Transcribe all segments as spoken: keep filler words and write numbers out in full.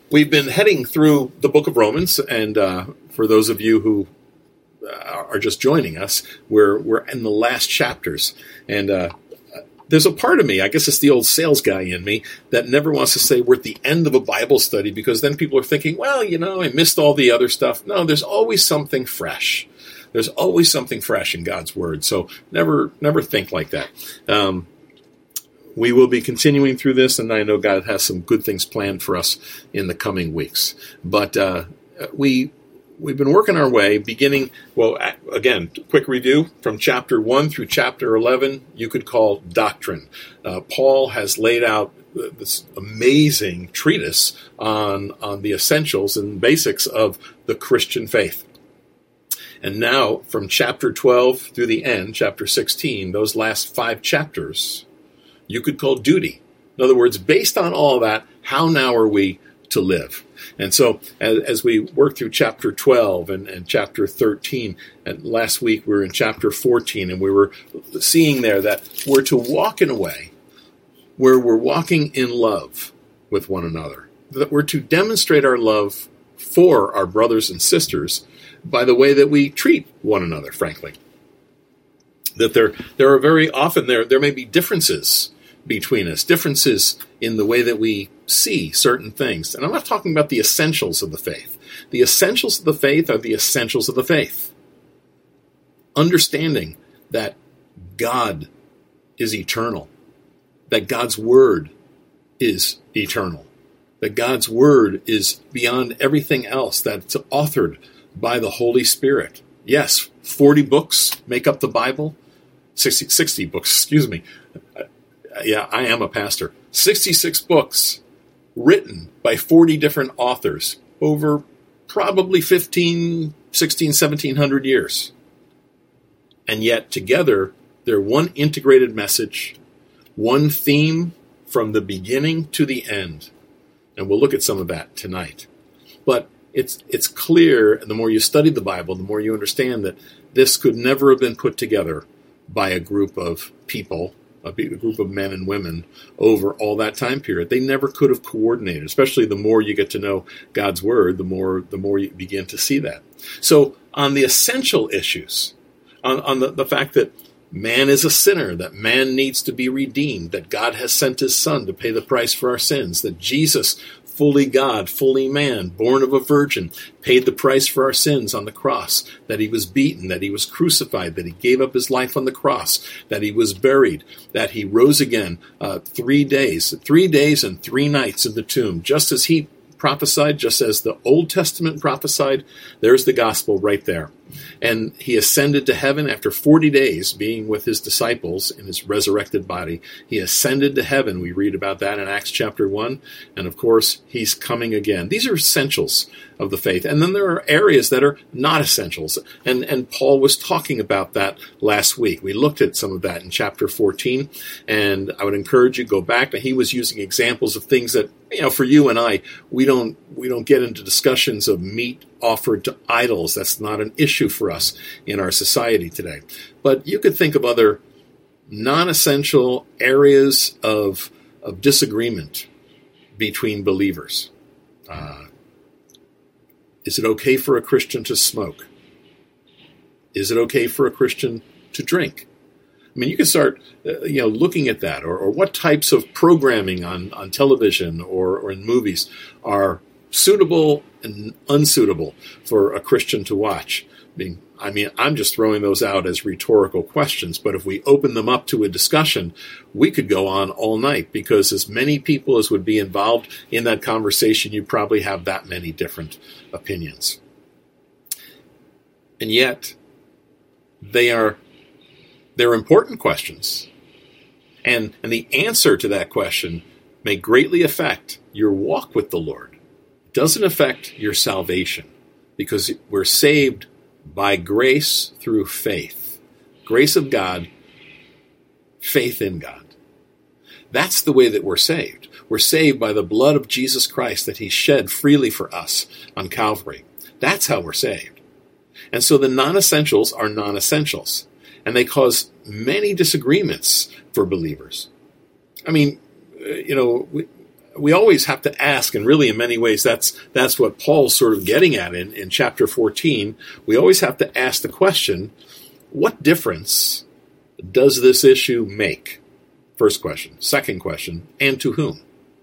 We've been heading through the book of Romans, and uh, for those of you who uh, are just joining us, we're we're in the last chapters. And uh, there's a part of me, I guess it's the old sales guy in me, that never wants to say we're at the end of a Bible study, because then people are thinking, well, you know, I missed all the other stuff. No, there's always something fresh. There's always something fresh in God's Word. So never never think like that. Um We will be continuing through this, and I know God has some good things planned for us in the coming weeks. But uh, we, we've been working our way, beginning, well, again, quick review, from chapter one through chapter eleven, you could call doctrine. Uh, Paul has laid out this amazing treatise on, on the essentials and basics of the Christian faith. And now, from chapter twelve through the end, chapter sixteen, those last five chapters, you could call duty. In other words, based on all that, how now are we to live? And so as, as we work through chapter twelve and, and chapter thirteen, and last week we were in chapter fourteen, and we were seeing there that we're to walk in a way where we're walking in love with one another, that we're to demonstrate our love for our brothers and sisters by the way that we treat one another, frankly. That there there are very often, there there may be differences between us, differences in the way that we see certain things. And I'm not talking about the essentials of the faith. The essentials of the faith are the essentials of the faith. Understanding that God is eternal, that God's Word is eternal, that God's Word is beyond everything else, that it's authored by the Holy Spirit. Yes, forty books make up the Bible. sixty, sixty books, excuse me. Uh, yeah, I am a pastor. sixty-six books written by forty different authors over probably fifteen, sixteen, seventeen hundred years. And yet together, they're one integrated message, one theme from the beginning to the end. And we'll look at some of that tonight. But it's it's clear, the more you study the Bible, the more you understand that this could never have been put together by a group of people, a group of men and women over all that time period. They never could have coordinated, especially the more you get to know God's Word, the more the more you begin to see that. So on the essential issues, on, on the, the fact that man is a sinner, that man needs to be redeemed, that God has sent his Son to pay the price for our sins, that Jesus, fully God, fully man, born of a virgin, paid the price for our sins on the cross, that he was beaten, that he was crucified, that he gave up his life on the cross, that he was buried, that he rose again uh, three days, three days and three nights in the tomb, just as he prophesied, just as the Old Testament prophesied. There's the gospel right there. And he ascended to heaven after forty days being with his disciples in his resurrected body. He ascended to heaven. We read about that in Acts chapter one. And of course, he's coming again. These are essentials of the faith. And then there are areas that are not essentials. And, and Paul was talking about that last week. We looked at some of that in chapter fourteen. And I would encourage you to go back. He was using examples of things that, you know, for you and I, we don't we don't get into discussions of meat offered to idols. That's not an issue for us in our society today. But you could think of other non-essential areas of, of disagreement between believers. Uh, is it okay for a Christian to smoke? Is it okay for a Christian to drink? I mean, you can start, uh, you know, looking at that, or, or what types of programming on, on television or, or in movies are suitable and unsuitable for a Christian to watch. I mean, I mean, I'm just throwing those out as rhetorical questions, but if we open them up to a discussion, we could go on all night, because as many people as would be involved in that conversation, you probably have that many different opinions. And yet, they are they're important questions. And, and the answer to that question may greatly affect your walk with the Lord. It doesn't affect your salvation, because we're saved by grace through faith. Grace of God, faith in God. That's the way that we're saved. We're saved by the blood of Jesus Christ that he shed freely for us on Calvary. That's how we're saved. And so the non-essentials are non-essentials. And they cause many disagreements for believers. I mean, you know, we, we always have to ask, and really in many ways that's that's what Paul's sort of getting at in, in chapter fourteen. We always have to ask the question, what difference does this issue make? First question. Second question, and to whom?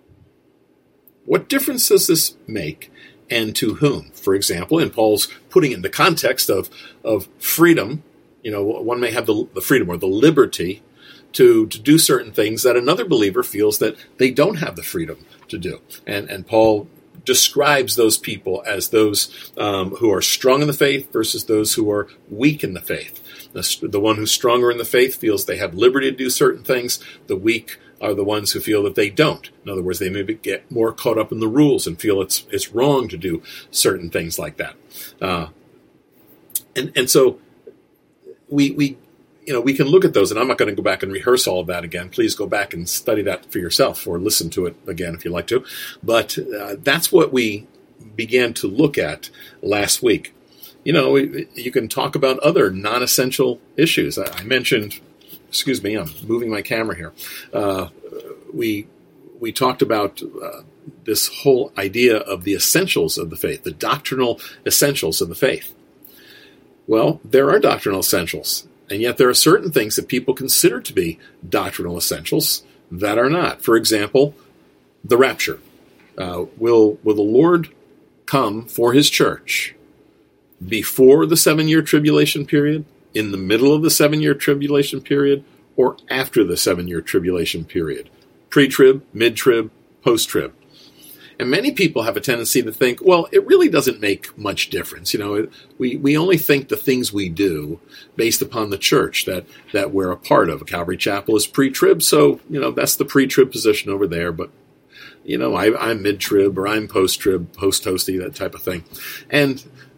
What difference does this make, and to whom? For example, in Paul's putting it in the context of, of freedom, you know, one may have the, the freedom or the liberty to, to do certain things that another believer feels that they don't have the freedom to do. And, and Paul describes those people as those um, who are strong in the faith versus those who are weak in the faith. The, the one who's stronger in the faith feels they have liberty to do certain things. The weak are the ones who feel that they don't. In other words, they maybe get more caught up in the rules and feel it's it's wrong to do certain things like that. Uh, and and so we we you know we can look at those, and I'm not going to go back and rehearse all of that again. Please go back and study that for yourself, or listen to it again if you like to. But uh, that's what we began to look at last week. You know, you can talk about other non-essential issues. I mentioned, excuse me, I'm moving my camera here. Uh, we we talked about uh, this whole idea of the essentials of the faith, the doctrinal essentials of the faith. Well, there are doctrinal essentials, and yet there are certain things that people consider to be doctrinal essentials that are not. For example, the rapture. Uh, will will the Lord come for his church before the seven-year tribulation period, in the middle of the seven-year tribulation period, or after the seven-year tribulation period? Pre-trib, mid-trib, post-trib. And many people have a tendency to think, well, it really doesn't make much difference. You know, it, we, we only think the things we do based upon the church that, that we're a part of. Calvary Chapel is pre-trib, so, you know, that's the pre-trib position over there. But, you know, I, I'm mid-trib, or I'm post-trib, post-toasty, that type of thing. And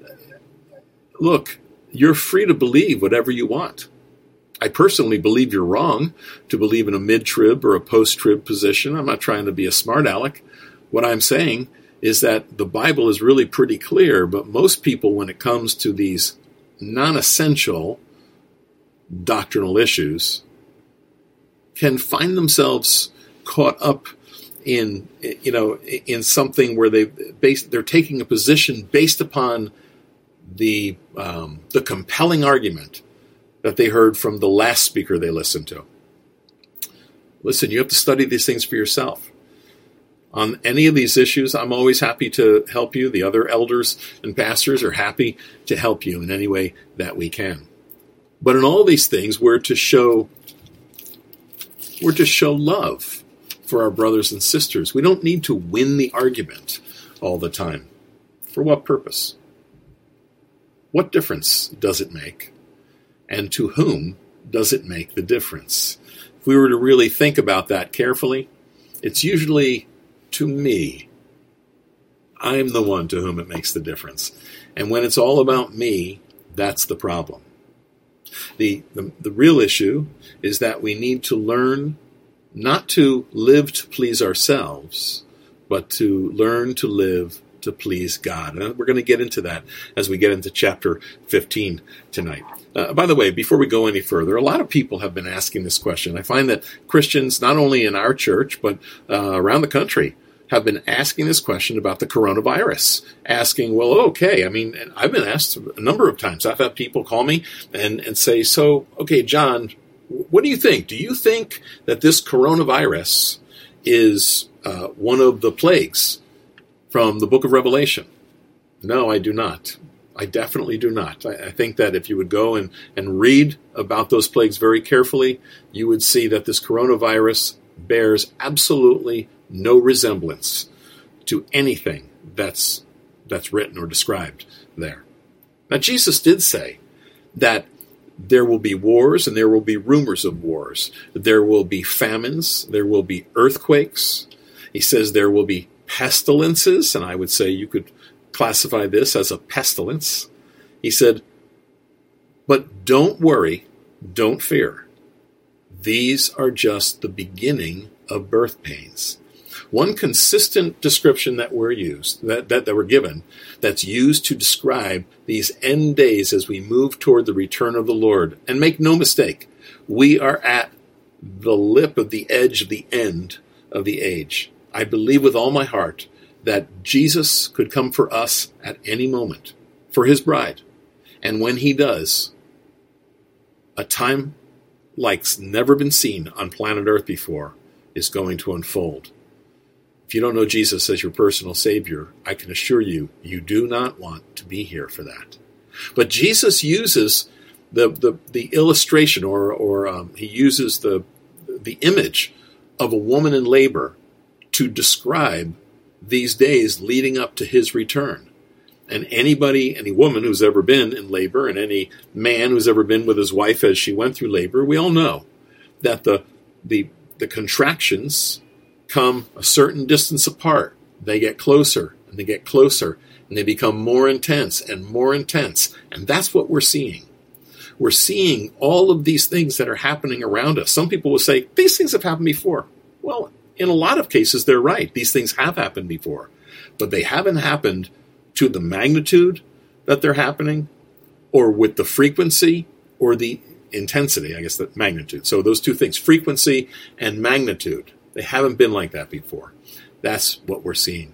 look, you're free to believe whatever you want. I personally believe you're wrong to believe in a mid-trib or a post-trib position. I'm not trying to be a smart aleck. What I'm saying is that the Bible is really pretty clear, but most people, when it comes to these non-essential doctrinal issues, can find themselves caught up in, you know, in something where they based, they're taking a position based upon the um, the compelling argument that they heard from the last speaker they listened to. Listen, you have to study these things for yourself. On any of these issues, I'm always happy to help you. The other elders and pastors are happy to help you in any way that we can. But in all these things, we're to show we're to show love for our brothers and sisters. We don't need to win the argument all the time. For what purpose? What difference does it make? And to whom does it make the difference? If we were to really think about that carefully, it's usually to me. I'm the one to whom it makes the difference. And when it's all about me, that's the problem. The, the, the real issue is that we need to learn not to live to please ourselves, but to learn to live to please God. And we're going to get into that as we get into chapter fifteen tonight. Uh, by the way, before we go any further, a lot of people have been asking this question. I find that Christians, not only in our church, but uh, around the country, have been asking this question about the coronavirus. Asking, well, okay, I mean, I've been asked a number of times. I've had people call me and, and say, so, okay, John, what do you think? Do you think that this coronavirus is uh, one of the plagues from the book of Revelation? No, I do not. I definitely do not. I, I think that if you would go and, and read about those plagues very carefully, you would see that this coronavirus bears absolutely no resemblance to anything that's that's written or described there. Now, Jesus did say that there will be wars and there will be rumors of wars. There will be famines. There will be earthquakes. He says there will be pestilences, and I would say you could classify this as a pestilence. He said, but don't worry, don't fear. These are just the beginning of birth pains. One consistent description that we're used, that, that, that we're given, that's used to describe these end days as we move toward the return of the Lord. And make no mistake, we are at the lip of the edge of the end of the age. I believe with all my heart that Jesus could come for us at any moment, for his bride. And when he does, a time like's never been seen on planet Earth before is going to unfold. If you don't know Jesus as your personal Savior, I can assure you, you do not want to be here for that. But Jesus uses the the, the illustration, or or um, he uses the the image of a woman in labor to describe these days leading up to his return. And anybody, any woman who's ever been in labor, and any man who's ever been with his wife as she went through labor, we all know that the the the contractions come a certain distance apart. They get closer, and they get closer, and they become more intense and more intense. And that's what we're seeing. We're seeing all of these things that are happening around us. Some people will say, these things have happened before. Well, in a lot of cases, they're right. These things have happened before. But they haven't happened to the magnitude that they're happening, or with the frequency or the intensity, I guess the magnitude. So those two things, frequency and magnitude, they haven't been like that before. That's what we're seeing.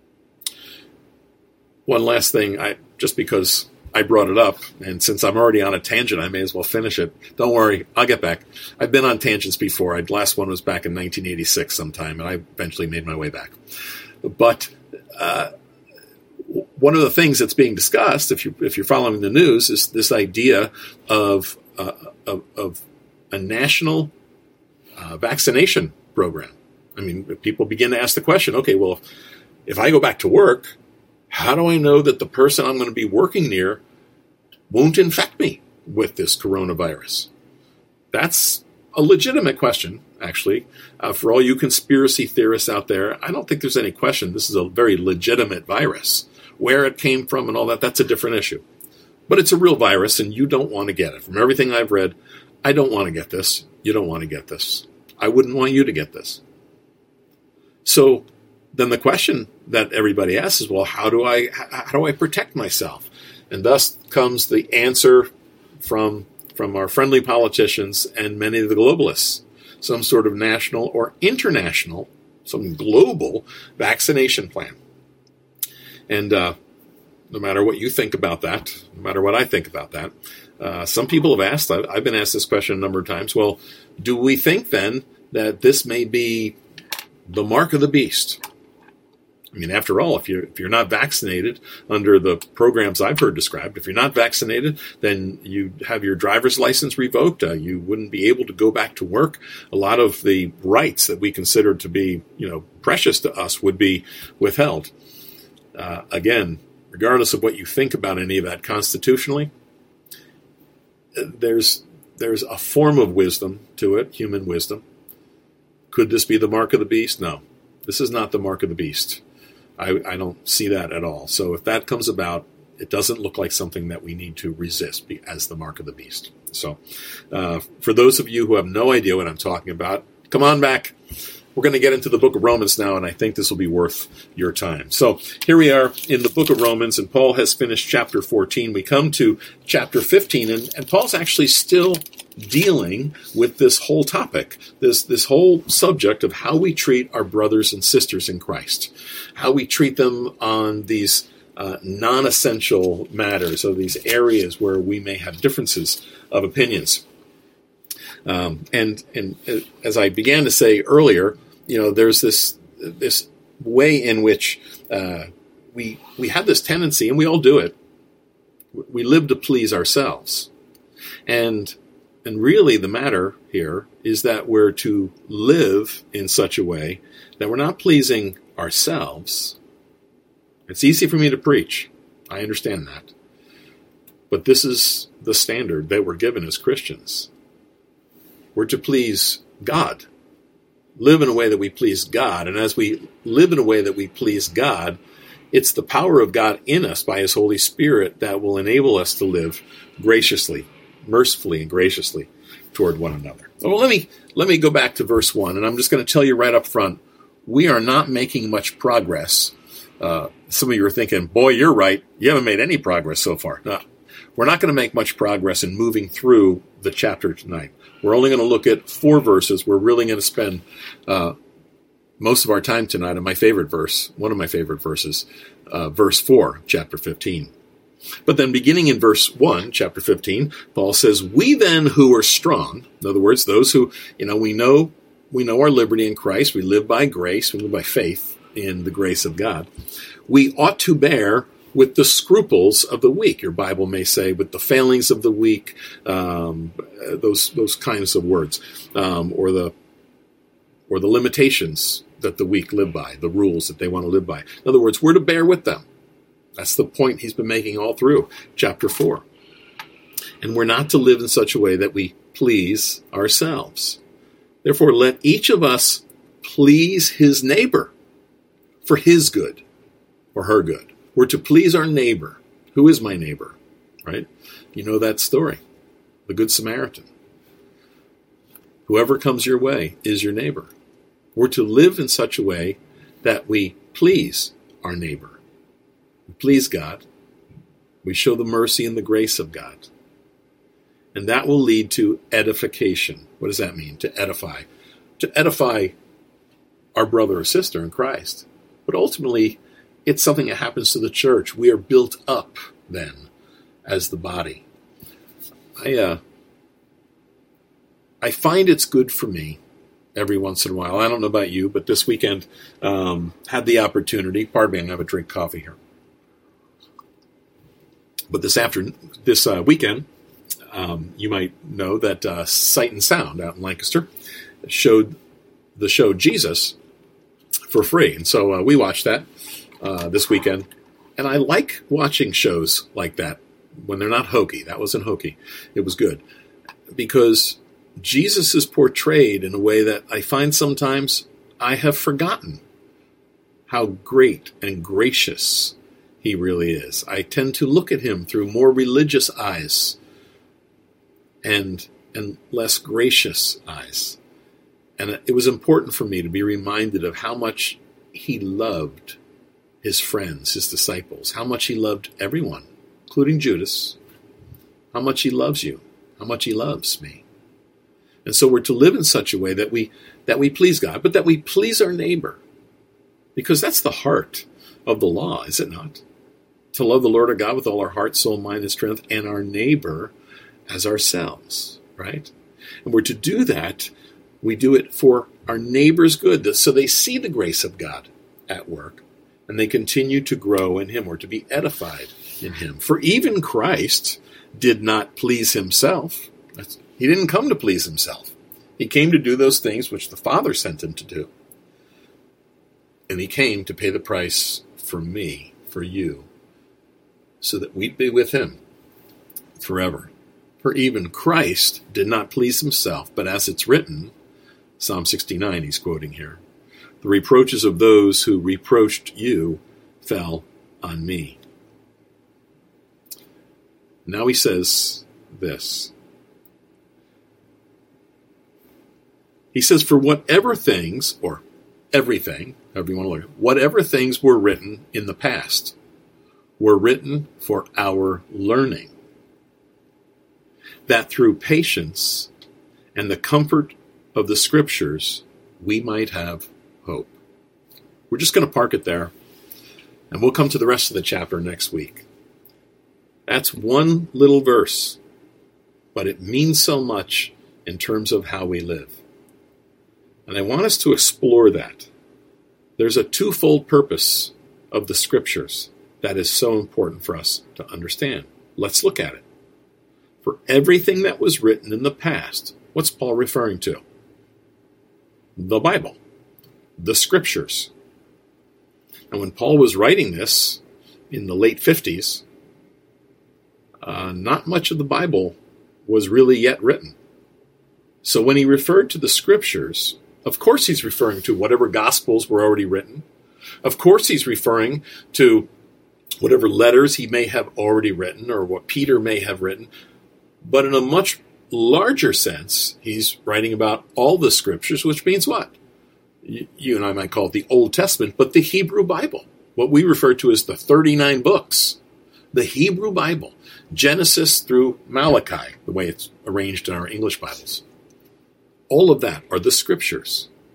One last thing, I just because I brought it up, and since I'm already on a tangent, I may as well finish it. Don't worry, I'll get back. I've been on tangents before. I, last one was back in nineteen eighty-six sometime, and I eventually made my way back. But uh, one of the things that's being discussed, if you if you're following the news, is this idea of uh, of, of a national uh, vaccination program. I mean, people begin to ask the question: okay, well, if, if I go back to work, how do I know that the person I'm going to be working near won't infect me with this coronavirus? That's a legitimate question, actually. Uh, for all you conspiracy theorists out there, I don't think there's any question this is a very legitimate virus. Where it came from and all that, that's a different issue. But it's a real virus, and you don't want to get it. From everything I've read, I don't want to get this. You don't want to get this. I wouldn't want you to get this. So then the question that everybody asks is, well, how do I how do I protect myself? And thus comes the answer from from our friendly politicians and many of the globalists: some sort of national or international, some global vaccination plan. And uh, no matter what you think about that, no matter what I think about that, uh, some people have asked, I've, I've been asked this question a number of times, well, do we think then that this may be the mark of the beast? I mean, after all, if you're, if you're not vaccinated under the programs I've heard described, if you're not vaccinated, then you have your driver's license revoked. Uh, you wouldn't be able to go back to work. A lot of the rights that we consider to be, you know, precious to us would be withheld. Uh, again, regardless of what you think about any of that constitutionally, there's there's a form of wisdom to it, human wisdom. Could this be the mark of the beast? No, this is not the mark of the beast. I, I don't see that at all. So if that comes about, it doesn't look like something that we need to resist as the mark of the beast. So uh, for those of you who have no idea what I'm talking about, come on back. We're going to get into the book of Romans now, and I think this will be worth your time. So here we are in the book of Romans, and Paul has finished chapter fourteen. We come to chapter fifteen, and, and Paul's actually still dealing with this whole topic, this, this whole subject of how we treat our brothers and sisters in Christ, how we treat them on these uh, non-essential matters, or these areas where we may have differences of opinions. Um, and and as I began to say earlier, you know, there's this this way in which uh, we we have this tendency, and we all do it. We live to please ourselves, and and really the matter here is that we're to live in such a way that we're not pleasing ourselves. It's easy for me to preach. I understand that, but this is the standard that we're given as Christians. We're to please God, live in a way that we please God. And as we live in a way that we please God, it's the power of God in us by his Holy Spirit that will enable us to live graciously, mercifully, and graciously toward one another. Well, let me let me go back to verse one, and I'm just going to tell you right up front, we are not making much progress. Uh, some of you are thinking, boy, you're right. You haven't made any progress so far. No, we're not going to make much progress in moving through the chapter tonight. We're only going to look at four verses. We're really going to spend uh, most of our time tonight on my favorite verse, one of my favorite verses, uh, verse four, chapter fifteen. But then beginning in verse one, chapter fifteen, Paul says, we then who are strong, in other words, those who, you know, we know, we know our liberty in Christ, we live by grace, we live by faith in the grace of God, we ought to bear with the scruples of the weak. Your Bible may say with the failings of the weak, um, those those kinds of words, um, or the or the limitations that the weak live by, the rules that they want to live by. In other words, we're to bear with them. That's the point he's been making all through chapter four. And we're not to live in such a way that we please ourselves. Therefore, let each of us please his neighbor for his good or her good. We're to please our neighbor. Who is my neighbor? Right? You know that story. The Good Samaritan. Whoever comes your way is your neighbor. We're to live in such a way that we please our neighbor. We please God. We show the mercy and the grace of God. And that will lead to edification. What does that mean? To edify. To edify our brother or sister in Christ. But ultimately, it's something that happens to the church. We are built up then as the body. I uh, I find it's good for me every once in a while. I don't know about you, but this weekend um, had the opportunity. Pardon me, I'm going to have a drink coffee here. But this afternoon, this uh, weekend, um, you might know that uh, Sight and Sound out in Lancaster showed the show Jesus for free, and so uh, we watched that. Uh, this weekend. And I like watching shows like that when they're not hokey. That wasn't hokey. It was good. Because Jesus is portrayed in a way that I find sometimes I have forgotten how great and gracious he really is. I tend to look at him through more religious eyes and, and less gracious eyes. And it was important for me to be reminded of how much he loved his friends, his disciples, how much he loved everyone, including Judas, how much he loves you, how much he loves me. And so we're to live in such a way that we that we please God, but that we please our neighbor, because that's the heart of the law, is it not? To love the Lord our God with all our heart, soul, mind, and strength, and our neighbor as ourselves, right? And we're to do that, we do it for our neighbor's good, so they see the grace of God at work, and they continue to grow in him or to be edified in him. For even Christ did not please himself. He didn't come to please himself. He came to do those things which the Father sent him to do. And he came to pay the price for me, for you, so that we'd be with him forever. For even Christ did not please himself, but as it's written, Psalm sixty-nine he's quoting here, the reproaches of those who reproached you fell on me. Now he says this. He says, for whatever things, or everything, however you want to look at it, whatever things were written in the past were written for our learning, that through patience and the comfort of the Scriptures we might have hope. We're just going to park it there, and we'll come to the rest of the chapter next week. That's one little verse, but it means so much in terms of how we live. And I want us to explore that. There's a twofold purpose of the Scriptures that is so important for us to understand. Let's look at it. For everything that was written in the past, what's Paul referring to? The Bible. The Scriptures. And when Paul was writing this in the late fifties, uh, not much of the Bible was really yet written. So when he referred to the Scriptures, of course he's referring to whatever Gospels were already written. Of course he's referring to whatever letters he may have already written or what Peter may have written. But in a much larger sense, he's writing about all the Scriptures, which means what? You and I might call it the Old Testament, but the Hebrew Bible, what we refer to as the thirty-nine books, the Hebrew Bible, Genesis through Malachi, the way it's arranged in our English Bibles. All of that are the Scriptures.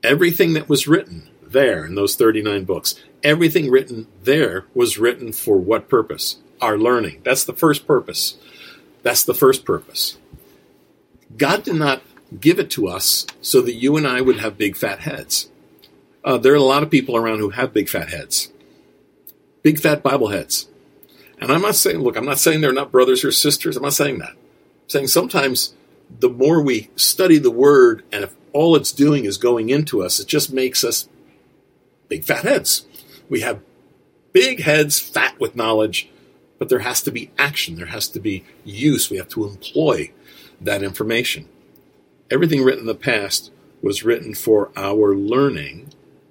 Everything that was written there in those thirty-nine books, everything written there was written for what purpose? Our learning. That's the first purpose. That's the first purpose. God did not give it to us so that you and I would have big fat heads. Uh, there are a lot of people around who have big fat heads. Big fat Bible heads. And I'm not saying, look, I'm not saying they're not brothers or sisters. I'm not saying that. I'm saying sometimes the more we study the Word, and if all it's doing is going into us, it just makes us big fat heads. We have big heads, fat with knowledge, but there has to be action. There has to be use. We have to employ that information. Everything written in the past was written for our learning.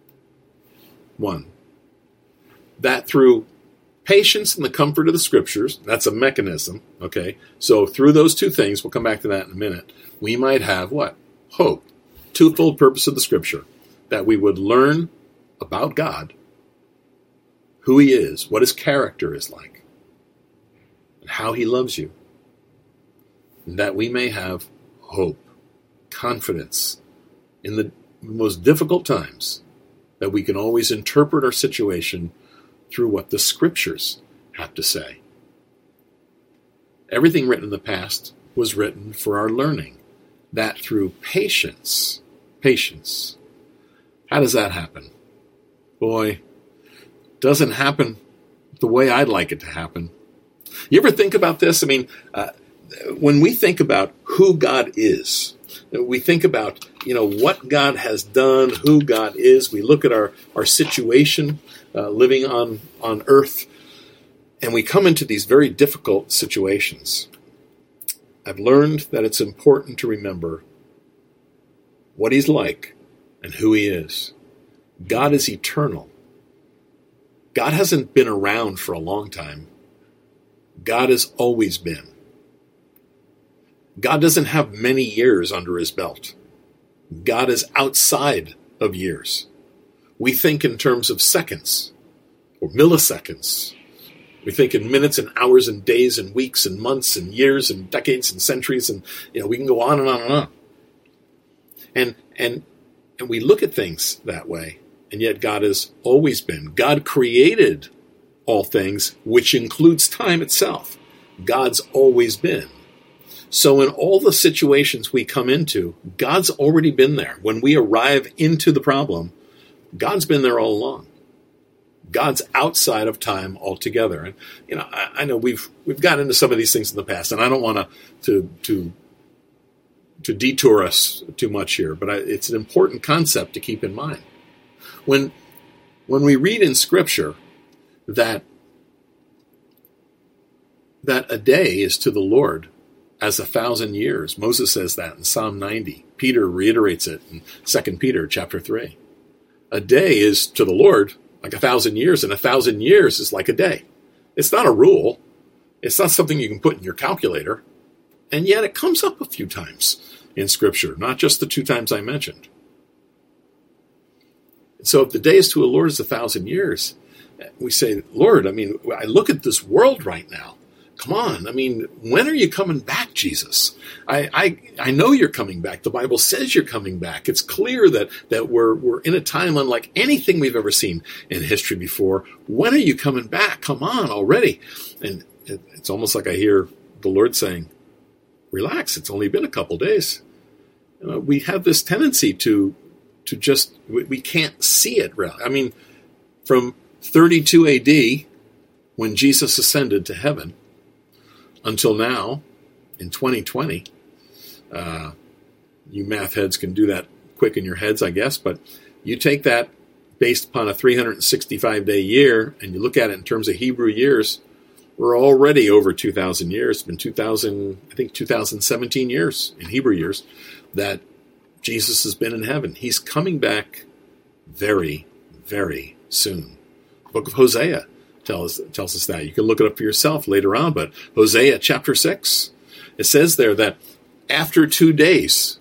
One, that through patience and the comfort of the Scriptures, that's a mechanism, okay? So through those two things, we'll come back to that in a minute, we might have what? Hope. Twofold purpose of the Scripture, that we would learn about God, who He is, what His character is like, and how He loves you, and that we may have hope, confidence in the most difficult times, that we can always interpret our situation through what the Scriptures have to say. Everything written in the past was written for our learning, that through patience, patience. How does that happen? Boy, doesn't happen the way I'd like it to happen. You ever think about this? I mean, uh, when we think about who God is, we think about, you know, what God has done, who God is. We look at our, our situation uh, living on, on earth, and we come into these very difficult situations. I've learned that it's important to remember what He's like and who He is. God is eternal. God hasn't been around for a long time. God has always been. God doesn't have many years under His belt. God is outside of years. We think in terms of seconds or milliseconds. We think in minutes and hours and days and weeks and months and years and decades and centuries, and you know we can go on and on and on. And and and we look at things that way, and yet God has always been. God created all things, which includes time itself. God's always been. So in all the situations we come into, God's already been there. When we arrive into the problem, God's been there all along. God's outside of time altogether. And you know, I, I know we've we've got into some of these things in the past, and I don't want to to to to detour us too much here, but I, it's an important concept to keep in mind. When when we read in Scripture that that a day is to the Lord as a thousand years. Moses says that in Psalm ninety. Peter reiterates it in Second Peter chapter three. A day is to the Lord like a thousand years, and a thousand years is like a day. It's not a rule. It's not something you can put in your calculator. And yet it comes up a few times in Scripture, not just the two times I mentioned. So if the day is to the Lord as a thousand years, we say, Lord, I mean, I look at this world right now. Come on. I mean, when are you coming back, Jesus? I, I I know you're coming back. The Bible says you're coming back. It's clear that that we're we're in a time unlike anything we've ever seen in history before. When are you coming back? Come on already. And it, it's almost like I hear the Lord saying, relax, it's only been a couple days. You know, we have this tendency to to just, we, we can't see it really. I mean, from thirty-two A D, when Jesus ascended to heaven, until now, in twenty twenty, uh, you math heads can do that quick in your heads, I guess, but you take that based upon a three hundred sixty-five day year, and you look at it in terms of Hebrew years, we're already over two thousand years. It's been two thousand, I think two thousand seventeen years in Hebrew years that Jesus has been in heaven. He's coming back very, very soon. The book of Hosea tells tells us that. You can look it up for yourself later on, but Hosea chapter six, it says there that after two days,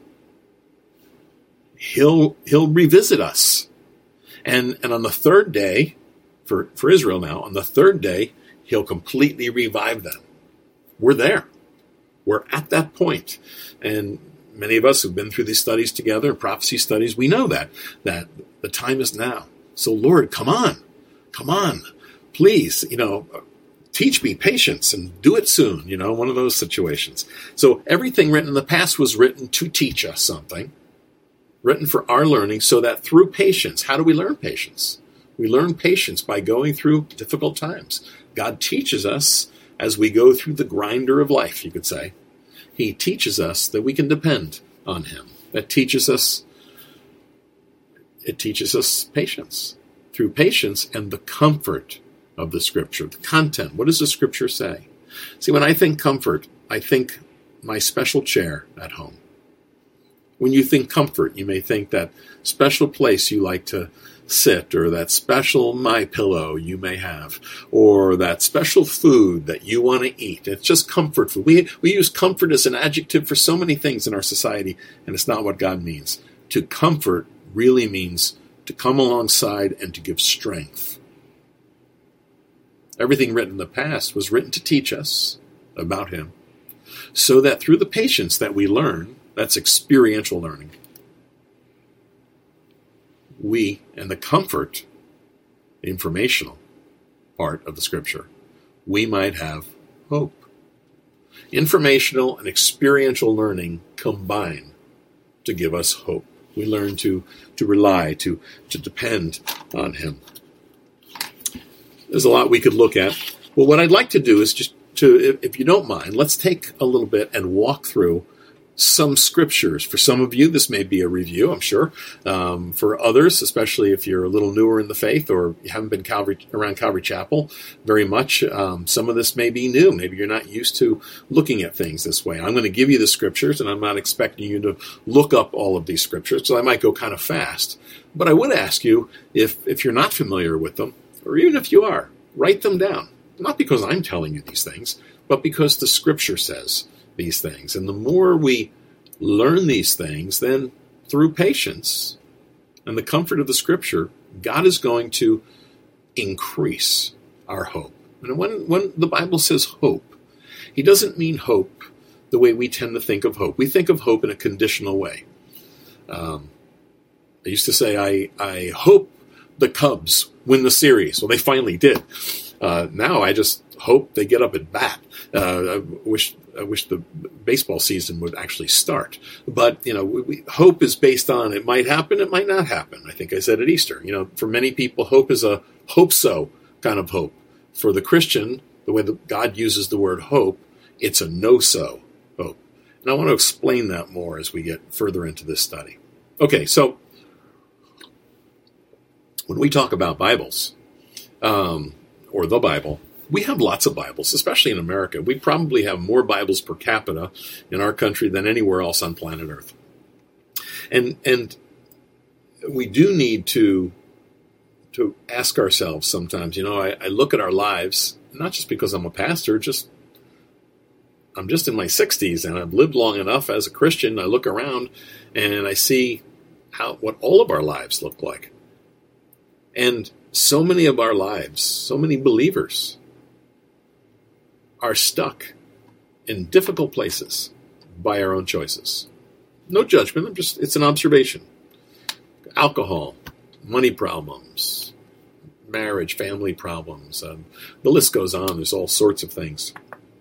he'll he'll revisit us. And and on the third day, for, for Israel now, on the third day, he'll completely revive them. We're there. We're at that point. And many of us who've been through these studies together, prophecy studies, we know that, that the time is now. So Lord, come on, come on, please, you know, teach me patience and do it soon, you know, one of those situations. So everything written in the past was written to teach us something, written for our learning, so that through patience, how do we learn patience? We learn patience by going through difficult times. God teaches us as we go through the grinder of life, you could say. He teaches us that we can depend on him. That teaches us, it teaches us patience. Through patience and the comfort of the Scripture, the content. What does the Scripture say? See, when I think comfort, I think my special chair at home. When you think comfort, you may think that special place you like to sit, or that special My Pillow you may have, or that special food that you want to eat. It's just comfort food. We, we use comfort as an adjective for so many things in our society, and it's not what God means. To comfort really means to come alongside and to give strength. Everything written in the past was written to teach us about him, so that through the patience that we learn, that's experiential learning, we, and the comfort, the informational part of the Scripture, we might have hope. Informational and experiential learning combine to give us hope. We learn to, to rely, to, to depend on him. There's a lot we could look at. Well, what I'd like to do is just to, if, if you don't mind, let's take a little bit and walk through some scriptures. For some of you, this may be a review, I'm sure. Um, for others, especially if you're a little newer in the faith or you haven't been Calvary, around Calvary Chapel very much, um, some of this may be new. Maybe you're not used to looking at things this way. I'm going to give you the scriptures, and I'm not expecting you to look up all of these scriptures, so I might go kind of fast. But I would ask you, if, if you're not familiar with them, or even if you are, write them down. Not because I'm telling you these things, but because the Scripture says these things. And the more we learn these things, then through patience and the comfort of the Scripture, God is going to increase our hope. And when, when the Bible says hope, he doesn't mean hope the way we tend to think of hope. We think of hope in a conditional way. Um, I used to say, I, I hope the Cubs win the series. Well, they finally did. Uh, now I just hope they get up at bat. Uh, I wish I wish the baseball season would actually start. But, you know, we, we, hope is based on it might happen, it might not happen. I think I said at Easter. You know, for many people, hope is a hope-so kind of hope. For the Christian, the way that God uses the word hope, it's a no-so hope. And I want to explain that more as we get further into this study. Okay, so when we talk about Bibles, um, or the Bible, we have lots of Bibles, especially in America. We probably have more Bibles per capita in our country than anywhere else on planet Earth. And and we do need to, to ask ourselves sometimes, you know, I, I look at our lives, not just because I'm a pastor, just I'm just in my sixties and I've lived long enough as a Christian. I look around and I see how what all of our lives look like. And so many of our lives, so many believers are stuck in difficult places by our own choices. No judgment, I'm just it's an observation. Alcohol, money problems, marriage, family problems, um, the list goes on. There's all sorts of things.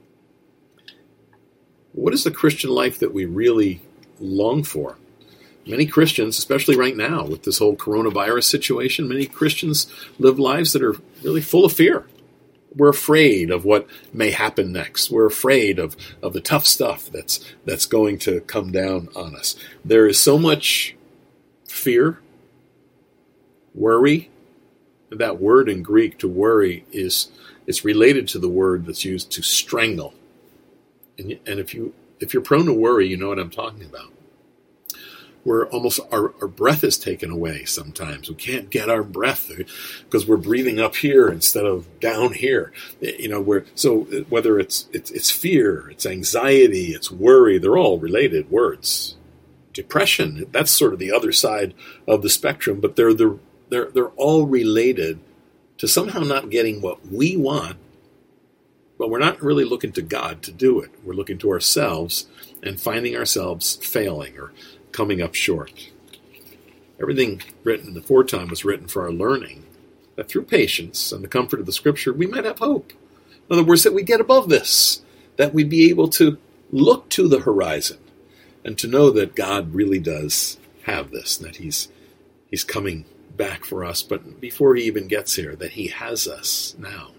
What is the Christian life that we really long for? Many Christians, especially right now with this whole coronavirus situation, many Christians live lives that are really full of fear. We're afraid of what may happen next. We're afraid of, of the tough stuff that's that's going to come down on us. There is so much fear, worry. That word in Greek, to worry, is it's related to the word that's used to strangle. And, and if you if you're prone to worry, you know what I'm talking about. We're almost, our, our breath is taken away sometimes. We can't get our breath because we're breathing up here instead of down here. You know, we're, so whether it's, it's, it's fear, it's anxiety, it's worry, they're all related words. Depression, that's sort of the other side of the spectrum, but they're, the, they're, they're all related to somehow not getting what we want But we're not really looking to God to do it. We're looking to ourselves and finding ourselves failing or coming up short. Everything written in the foretime was written for our learning, that through patience and the comfort of the Scripture, we might have hope. In other words, that we get above this, that we be able to look to the horizon and to know that God really does have this, that he's, he's coming back for us, but before he even gets here, that he has us now.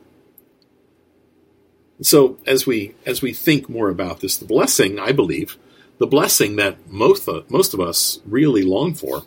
So as we as we think more about this, the blessing, I believe, the blessing that most of, most of us really long for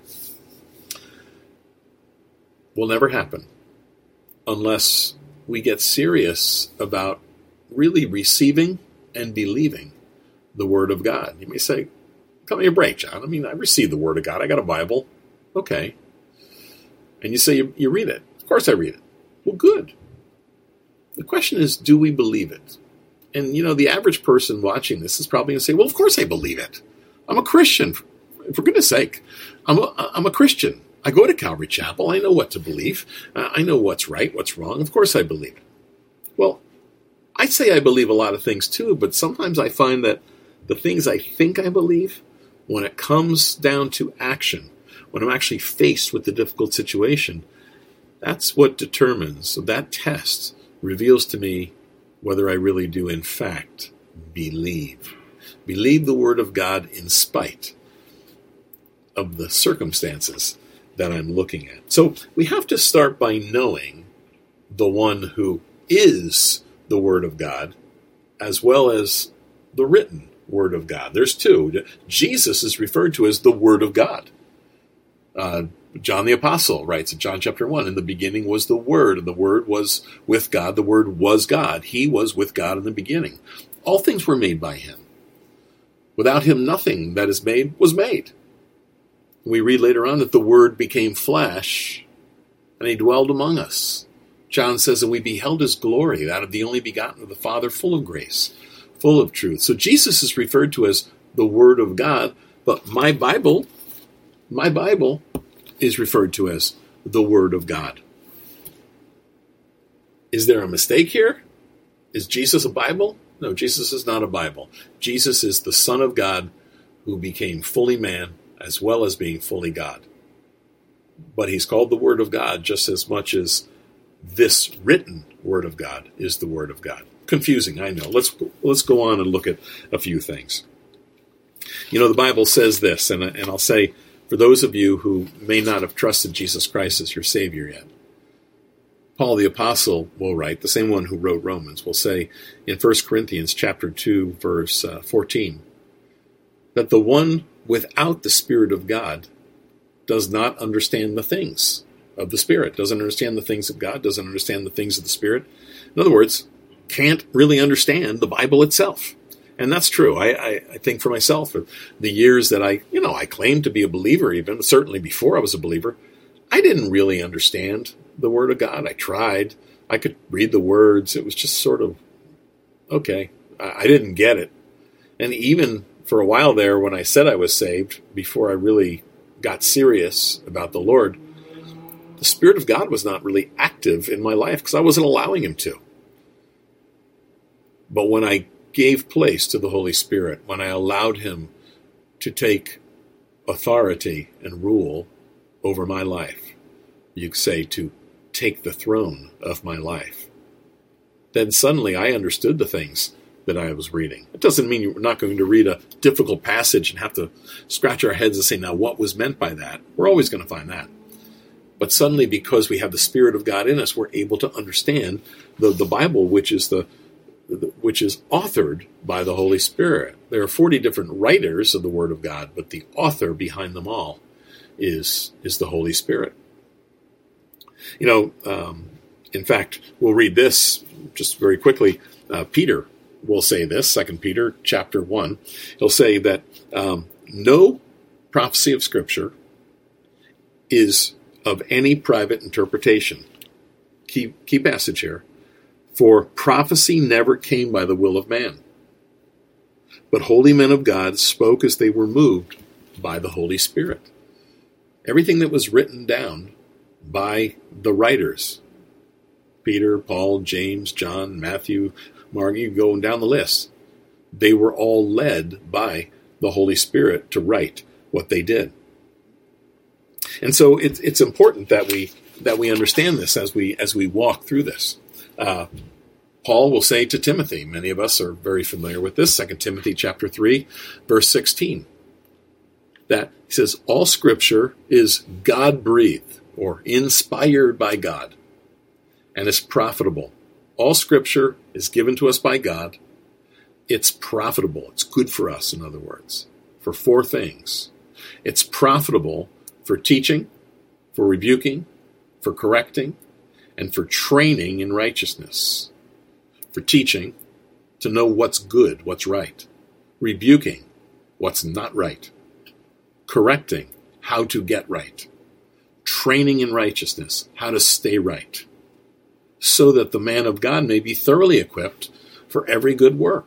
will never happen unless we get serious about really receiving and believing the Word of God. You may say, cut me a break, John. I mean, I received the Word of God. I got a Bible. Okay. And you say you, you read it. Of course I read it. Well, good. The question is, do we believe it? And, you know, the average person watching this is probably going to say, well, of course I believe it. I'm a Christian. For goodness sake, I'm a, I'm a Christian. I go to Calvary Chapel. I know what to believe. Uh, I know what's right, what's wrong. Of course I believe it. Well, I'd say I believe a lot of things too, but sometimes I find that the things I think I believe, when it comes down to action, when I'm actually faced with the difficult situation, that's what determines, so that test reveals to me whether I really do, in fact, believe. Believe the Word of God in spite of the circumstances that I'm looking at. So we have to start by knowing the one who is the Word of God, as well as the written Word of God. There's two. Jesus is referred to as the Word of God. Uh, John the Apostle writes in John chapter one, in the beginning was the Word, and the Word was with God. The Word was God. He was with God in the beginning. All things were made by him. Without him, nothing that is made was made. We read later on that the Word became flesh, and he dwelled among us. John says, and we beheld his glory, that of the only begotten of the Father, full of grace, full of truth. So Jesus is referred to as the Word of God, but my Bible, my Bible is referred to as the Word of God. Is there a mistake here? Is Jesus a Bible? No, Jesus is not a Bible. Jesus is the Son of God who became fully man as well as being fully God. But he's called the Word of God just as much as this written Word of God is the Word of God. Confusing, I know. Let's let's go on and look at a few things. You know, the Bible says this, and, and I'll say, for those of you who may not have trusted Jesus Christ as your Savior yet, Paul the Apostle will write, the same one who wrote Romans, will say in First Corinthians chapter two, verse uh, fourteen, that the one without the Spirit of God does not understand the things of the Spirit, doesn't understand the things of God, doesn't understand the things of the Spirit. In other words, can't really understand the Bible itself. And that's true. I, I, I think for myself, for the years that I, you know, I claimed to be a believer even, certainly before I was a believer, I didn't really understand the Word of God. I tried. I could read the words. It was just sort of, okay, I, I didn't get it. And even for a while there, when I said I was saved, before I really got serious about the Lord, the Spirit of God was not really active in my life because I wasn't allowing him to. But when I gave place to the Holy Spirit, when I allowed him to take authority and rule over my life, you could say to take the throne of my life, then suddenly I understood the things that I was reading. It doesn't mean you're not going to read a difficult passage and have to scratch our heads and say, now what was meant by that? We're always going to find that. But suddenly, because we have the Spirit of God in us, we're able to understand the, the Bible, which is the which is authored by the Holy Spirit. There are forty different writers of the Word of God, but the author behind them all is, is the Holy Spirit. You know, um, in fact, we'll read this just very quickly. Uh, Peter will say this, Second Peter chapter one. He'll say that um, no prophecy of Scripture is of any private interpretation. Key, key passage here. For prophecy never came by the will of man, but holy men of God spoke as they were moved by the Holy Spirit. Everything that was written down by the writers, Peter, Paul, James, John, Matthew, Mark, you go down the list. They were all led by the Holy Spirit to write what they did. And so it's it's important that we that we understand this as we as we walk through this. Uh, Paul will say to Timothy, many of us are very familiar with this, Second Timothy chapter three, verse sixteen, that he says, all Scripture is God-breathed or inspired by God and is profitable. All Scripture is given to us by God. It's profitable. It's good for us, in other words, for four things. It's profitable for teaching, for rebuking, for correcting, and for training in righteousness. For teaching, to know what's good, what's right. Rebuking, what's not right. Correcting, how to get right. Training in righteousness, how to stay right. So that the man of God may be thoroughly equipped for every good work.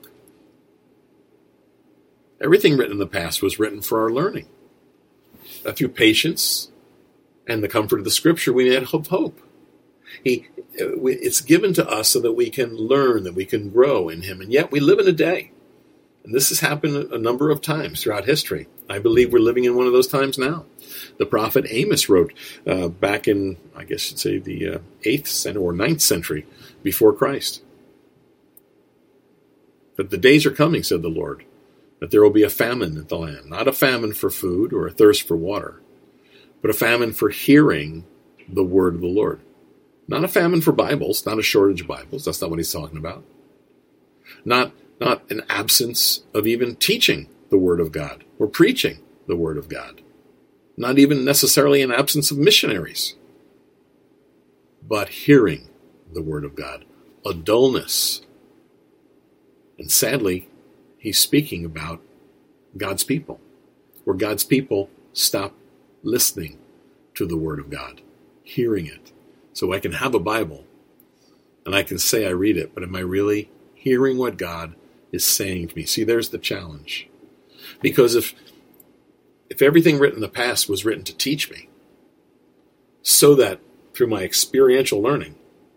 Everything written in the past was written for our learning. That through patience and the comfort of the Scripture, we may have hope. He, it's given to us so that we can learn, that we can grow in Him. And yet we live in a day, and this has happened a number of times throughout history. I believe we're living in one of those times now. The prophet Amos wrote uh, back in, I guess you'd say, the uh, eighth century or ninth century before Christ. That the days are coming, said the Lord, that there will be a famine in the land. Not a famine for food or a thirst for water, but a famine for hearing the word of the Lord. Not a famine for Bibles, not a shortage of Bibles. That's not what he's talking about. Not, not an absence of even teaching the word of God or preaching the word of God. Not even necessarily an absence of missionaries, but hearing the word of God. A dullness. And sadly, he's speaking about God's people, where God's people stop listening to the word of God, hearing it. So I can have a Bible, and I can say I read it, but am I really hearing what God is saying to me? See, there's the challenge. Because if if everything written in the past was written to teach me, so that through my experiential learning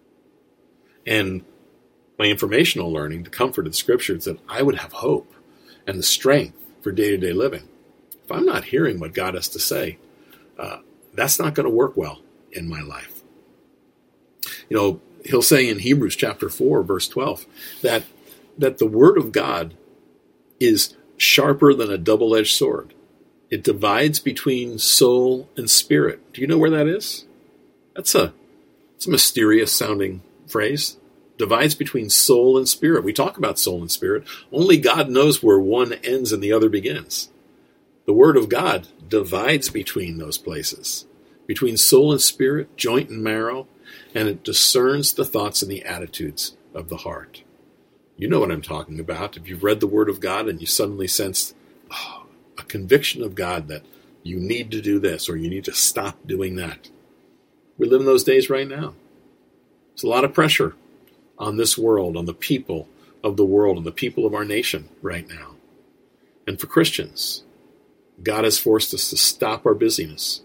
and my informational learning, the comfort of the Scriptures, that I would have hope and the strength for day-to-day living. If I'm not hearing what God has to say, uh, that's not going to work well in my life. You know, he'll say in Hebrews chapter four, verse twelve, that, that the Word of God is sharper than a double-edged sword. It divides between soul and spirit. Do you know where that is? That's a, it's a mysterious-sounding phrase. Divides between soul and spirit. We talk about soul and spirit. Only God knows where one ends and the other begins. The Word of God divides between those places, between soul and spirit, joint and marrow, and it discerns the thoughts and the attitudes of the heart. You know what I'm talking about. If you've read the Word of God and you suddenly sense oh, a conviction of God that you need to do this or you need to stop doing that. We live in those days right now. There's a lot of pressure on this world, on the people of the world, and the people of our nation right now. And for Christians, God has forced us to stop our busyness.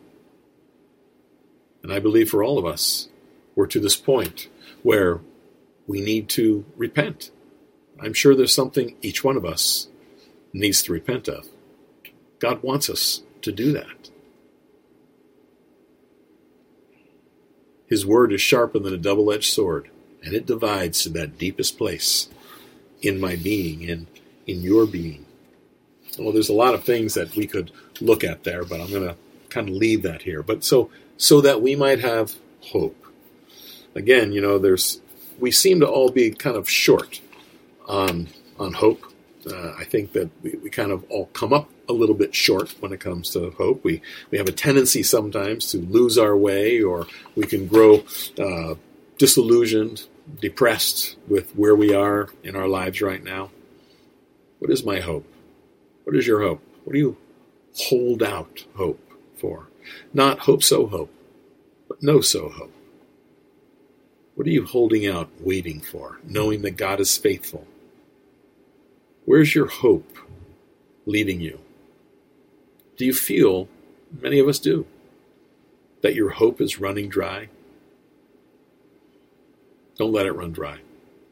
And I believe for all of us, we're to this point where we need to repent. I'm sure there's something each one of us needs to repent of. God wants us to do that. His word is sharper than a double-edged sword, and it divides to that deepest place in my being and in your being. Well, there's a lot of things that we could look at there, but I'm going to kind of leave that here. But so so that we might have hope. Again, you know, there's we seem to all be kind of short on on hope. Uh, I think that we, we kind of all come up a little bit short when it comes to hope. We we have a tendency sometimes to lose our way, or we can grow uh, disillusioned, depressed with where we are in our lives right now. What is my hope? What is your hope? What do you hold out hope for? Not hope so hope, but no so hope. What are you holding out, waiting for, knowing that God is faithful? Where's your hope leading you? Do you feel, many of us do, that your hope is running dry? Don't let it run dry.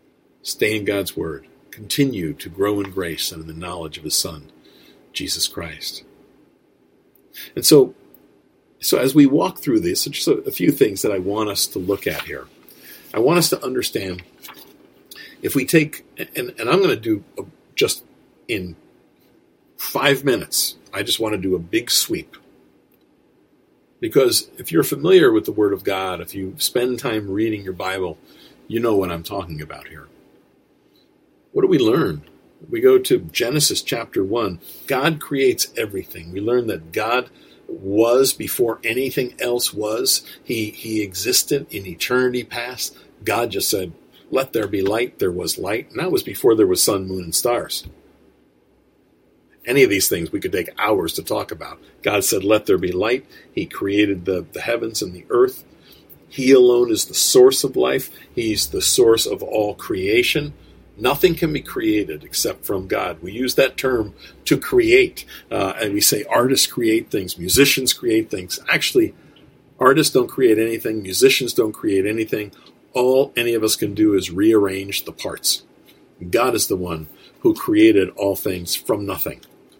Stay in God's Word. Continue to grow in grace and in the knowledge of His Son, Jesus Christ. And so, so as we walk through this, just a, a few things that I want us to look at here. I want us to understand, if we take, and, and I'm going to do a, just in five minutes, I just want to do a big sweep. Because if you're familiar with the Word of God, if you spend time reading your Bible, you know what I'm talking about here. What do we learn? We go to Genesis chapter one. God creates everything. We learn that God was before anything else was. He, he existed in eternity past. God just said, let there be light. There was light. And that was before there was sun, moon, and stars. Any of these things we could take hours to talk about. God said, let there be light. He created the, the heavens and the earth. He alone is the source of life. He's the source of all creation. Nothing can be created except from God. We use that term to create. Uh, and we say artists create things, musicians create things. Actually, artists don't create anything. Musicians don't create anything. All any of us can do is rearrange the parts. God is the one who created all things from nothing.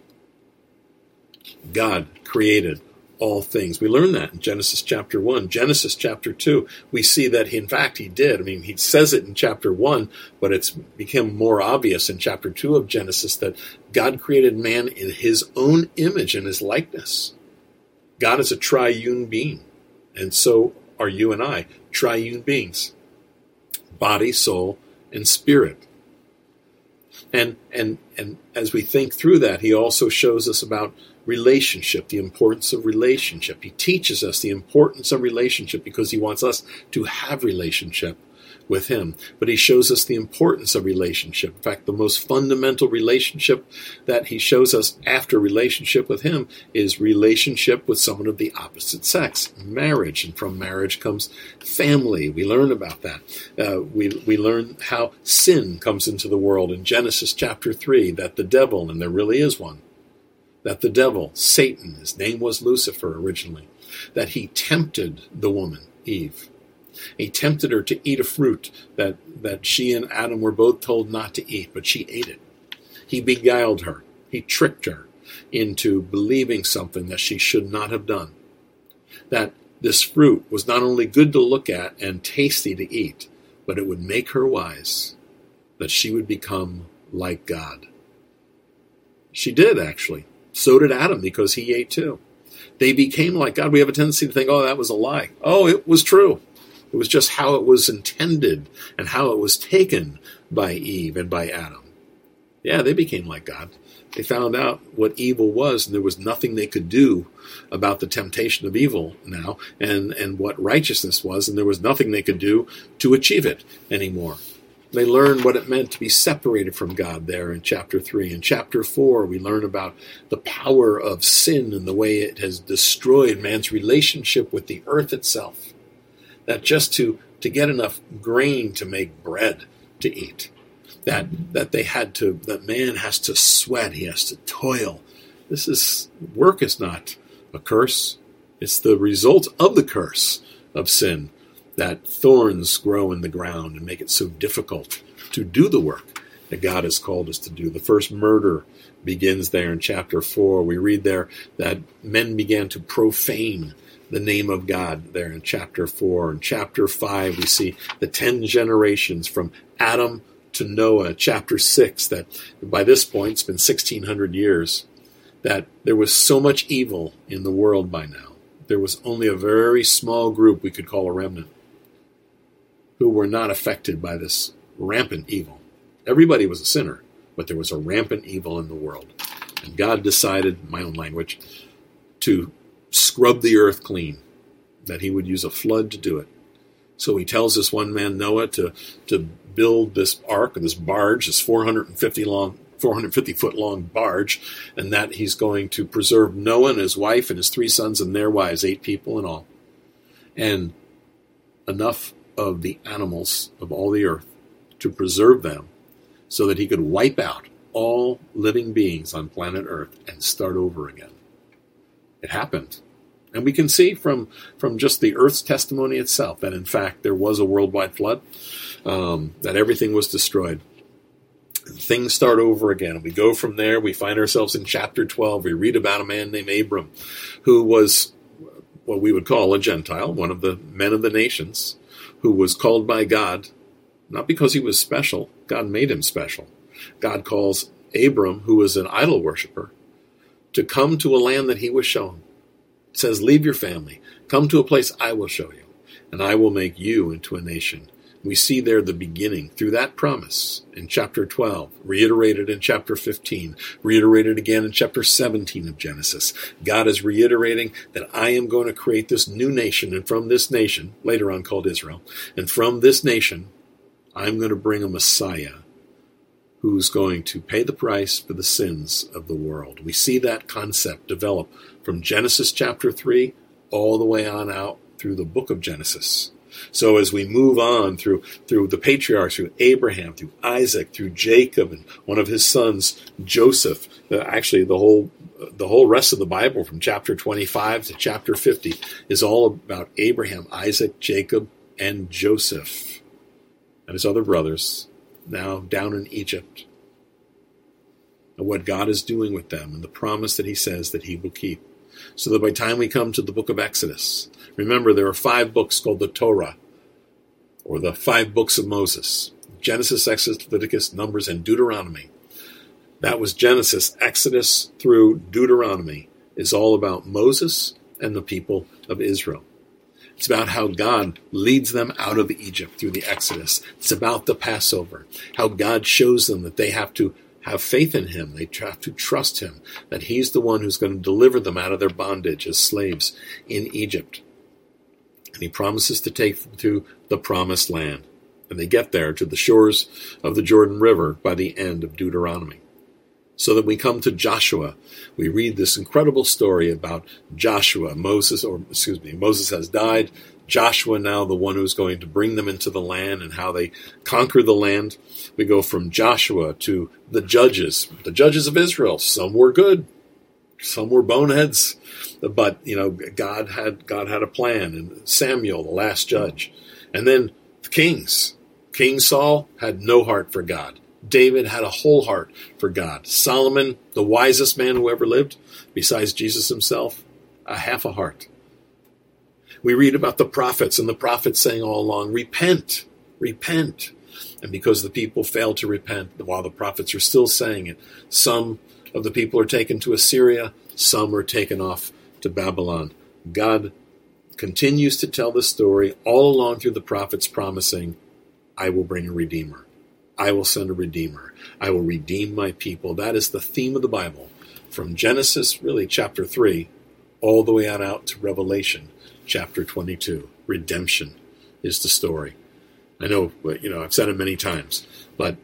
God created all things. We learn that in Genesis chapter one. Genesis chapter two, we see that, in fact, he did. I mean, he says it in chapter one, but it's become more obvious in chapter two of Genesis that God created man in his own image and his likeness. God is a triune being, and so are you and I, triune beings. Body, soul, and spirit. And, and, and as we think through that, he also shows us about relationship, the importance of relationship. He teaches us the importance of relationship because he wants us to have relationship with him. But he shows us the importance of relationship. In fact, the most fundamental relationship that he shows us after relationship with him is relationship with someone of the opposite sex, marriage. And from marriage comes family. We learn about that. Uh, we, we learn how sin comes into the world in Genesis chapter three, that the devil, and there really is one, that the devil, Satan, his name was Lucifer originally, that he tempted the woman, Eve. He tempted her to eat a fruit that, that she and Adam were both told not to eat, but she ate it. He beguiled her. He tricked her into believing something that she should not have done. That this fruit was not only good to look at and tasty to eat, but it would make her wise, that she would become like God. She did, actually. So did Adam, because he ate too. They became like God. We have a tendency to think, oh, that was a lie. Oh, it was true. It was just how it was intended and how it was taken by Eve and by Adam. Yeah, they became like God. They found out what evil was, and there was nothing they could do about the temptation of evil now, and, and what righteousness was, and there was nothing they could do to achieve it anymore. They learned what it meant to be separated from God there in chapter three. In chapter four, we learn about the power of sin and the way it has destroyed man's relationship with the earth itself. That just to, to get enough grain to make bread to eat, that that they had to, that man has to sweat, he has to toil. This is, work is not a curse. It's the result of the curse of sin, that thorns grow in the ground and make it so difficult to do the work that God has called us to do. The first murder begins there in chapter four. We read there that men began to profane the name of God there in chapter four. In chapter five, we see the ten generations from Adam to Noah. Chapter six, that by this point, it's been sixteen hundred years, that there was so much evil in the world by now. There was only a very small group we could call a remnant who were not affected by this rampant evil. Everybody was a sinner, but there was a rampant evil in the world. And God decided, my own language, to scrub the earth clean, that he would use a flood to do it. So he tells this one man, Noah, to, to build this ark, this barge, this four hundred fifty long, four hundred fifty foot long barge, and that he's going to preserve Noah and his wife and his three sons and their wives, eight people in all, and enough of the animals of all the earth to preserve them so that he could wipe out all living beings on planet Earth and start over again. It happened. And we can see from, from just the earth's testimony itself that, in fact, there was a worldwide flood, um, that everything was destroyed. Things start over again. We go from there. We find ourselves in chapter twelve. We read about a man named Abram, who was what we would call a Gentile, one of the men of the nations, who was called by God, not because he was special. God made him special. God calls Abram, who was an idol worshiper, to come to a land that he was shown. It says, leave your family, come to a place I will show you, and I will make you into a nation. We see there the beginning through that promise in chapter twelve, reiterated in chapter fifteen, reiterated again in chapter seventeen of Genesis. God is reiterating that I am going to create this new nation, and from this nation, later on called Israel, and from this nation, I'm going to bring a Messiah who's going to pay the price for the sins of the world. We see that concept develop from Genesis chapter three all the way on out through the book of Genesis. So as we move on through through the patriarchs, through Abraham, through Isaac, through Jacob, and one of his sons, Joseph, the, actually the whole the whole rest of the Bible from chapter twenty-five to chapter fifty is all about Abraham, Isaac, Jacob, and Joseph and his other brothers, now down in Egypt, and what God is doing with them and the promise that he says that he will keep. So that by the time we come to the book of Exodus, remember there are five books called the Torah, or the five books of Moses: Genesis, Exodus, Leviticus, Numbers, and Deuteronomy. That was Genesis. Exodus through Deuteronomy is all about Moses and the people of Israel. It's about how God leads them out of Egypt through the Exodus. It's about the Passover, how God shows them that they have to have faith in him. They have to trust him, that he's the one who's going to deliver them out of their bondage as slaves in Egypt. And he promises to take them to the promised land. And they get there to the shores of the Jordan River by the end of Deuteronomy. So that we come to Joshua, we read this incredible story about Joshua. Moses, or excuse me, Moses has died. Joshua now the one who's going to bring them into the land and how they conquer the land. We go from Joshua to the judges, the judges of Israel. Some were good, some were boneheads, but you know God had God had a plan. And Samuel, the last judge, and then the kings. King Saul had no heart for God. David had a whole heart for God. Solomon, the wisest man who ever lived, besides Jesus himself, a half a heart. We read about the prophets, and the prophets saying all along, repent, repent. And because the people failed to repent, while the prophets are still saying it, some of the people are taken to Assyria, some are taken off to Babylon. God continues to tell the story all along through the prophets, promising, I will bring a redeemer. I will send a redeemer. I will redeem my people. That is the theme of the Bible, from Genesis, really chapter three, all the way on out to Revelation, chapter twenty-two. Redemption is the story. I know, you know, I've said it many times, but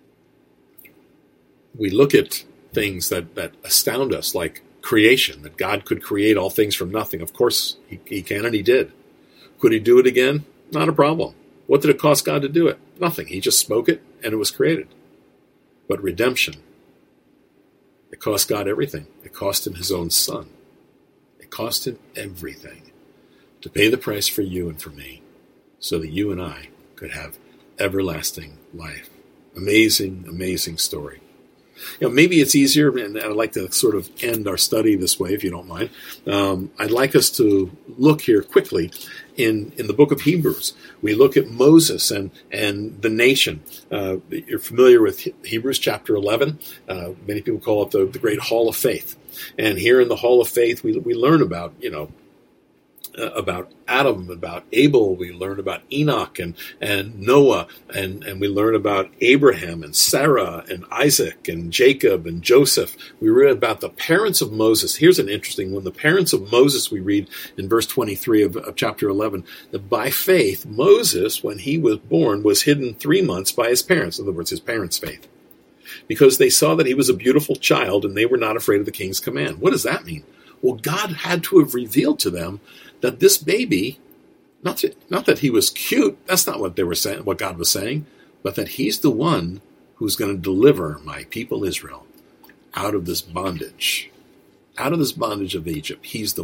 we look at things that, that astound us, like creation, that God could create all things from nothing. Of course, he, he can, and he did. Could he do it again? Not a problem. What did it cost God to do it? Nothing. He just spoke it, and it was created. But redemption, it cost God everything. It cost him his own son. It cost him everything to pay the price for you and for me, so that you and I could have everlasting life. Amazing, amazing story. You know, maybe it's easier, and I'd like to sort of end our study this way, if you don't mind. Um, I'd like us to look here quickly in, in the book of Hebrews. We look at Moses and, and the nation. Uh, you're familiar with Hebrews chapter eleven. Uh, many people call it the, the Great Hall of Faith. And here in the Hall of Faith, we, we learn about, you know, Uh, about Adam, about Abel. We learn about Enoch and, and Noah, and, and we learn about Abraham and Sarah and Isaac and Jacob and Joseph. We read about the parents of Moses. Here's an interesting one. The parents of Moses, we read in verse twenty-three of, of chapter eleven, that by faith, Moses, when he was born, was hidden three months by his parents. In other words, his parents' faith. Because they saw that he was a beautiful child and they were not afraid of the king's command. What does that mean? Well, God had to have revealed to them that this baby, not, to, not that he was cute, that's not what they were saying, what God was saying, but that he's the one who's going to deliver my people Israel out of this bondage, out of this bondage of Egypt. He's the one.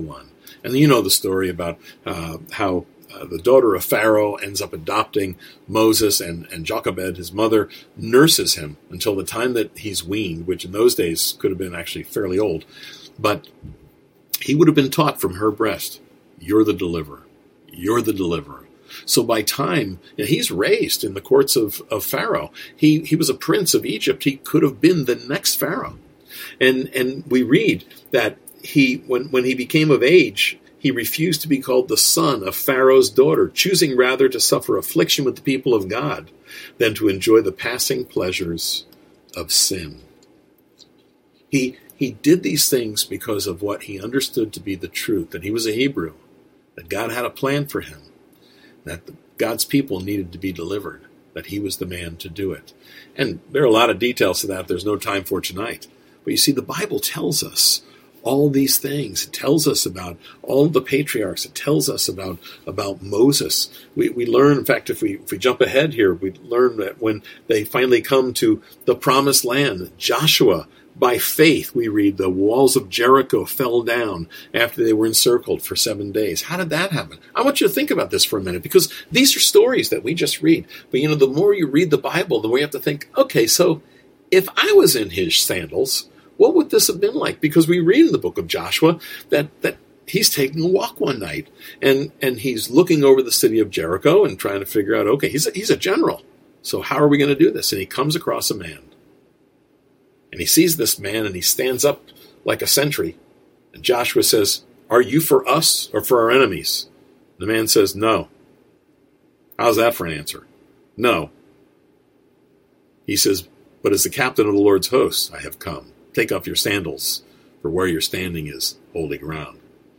And you know the story about uh, how uh, the daughter of Pharaoh ends up adopting Moses, and, and Jochebed, his mother, nurses him until the time that he's weaned, which in those days could have been actually fairly old. But he would have been taught from her breast, you're the deliverer. You're the deliverer. So by time, you know, he's raised in the courts of, of Pharaoh. He he was a prince of Egypt. He could have been the next Pharaoh. And and we read that he when, when he became of age, he refused to be called the son of Pharaoh's daughter, choosing rather to suffer affliction with the people of God than to enjoy the passing pleasures of sin. He he did these things because of what he understood to be the truth, that he was a Hebrew, that God had a plan for him, that God's people needed to be delivered, that he was the man to do it. And there are a lot of details to that there's no time for tonight. But you see, the Bible tells us all these things. It tells us about all the patriarchs. It tells us about, about Moses. We, we learn, in fact, if we, if we jump ahead here, we learn that when they finally come to the promised land, Joshua, by faith, we read, the walls of Jericho fell down after they were encircled for seven days. How did that happen? I want you to think about this for a minute, because these are stories that we just read. But, you know, the more you read the Bible, the more you have to think, okay, so if I was in his sandals, what would this have been like? Because we read in the book of Joshua that, that he's taking a walk one night, and, and he's looking over the city of Jericho and trying to figure out, okay, he's a, he's a general, so how are we going to do this? And he comes across a man. And he sees this man, and he stands up like a sentry. And Joshua says, are you for us or for our enemies? The man says, no. How's that for an answer? No. He says, but as the captain of the Lord's hosts, I have come. Take off your sandals, for where you're standing is holy ground.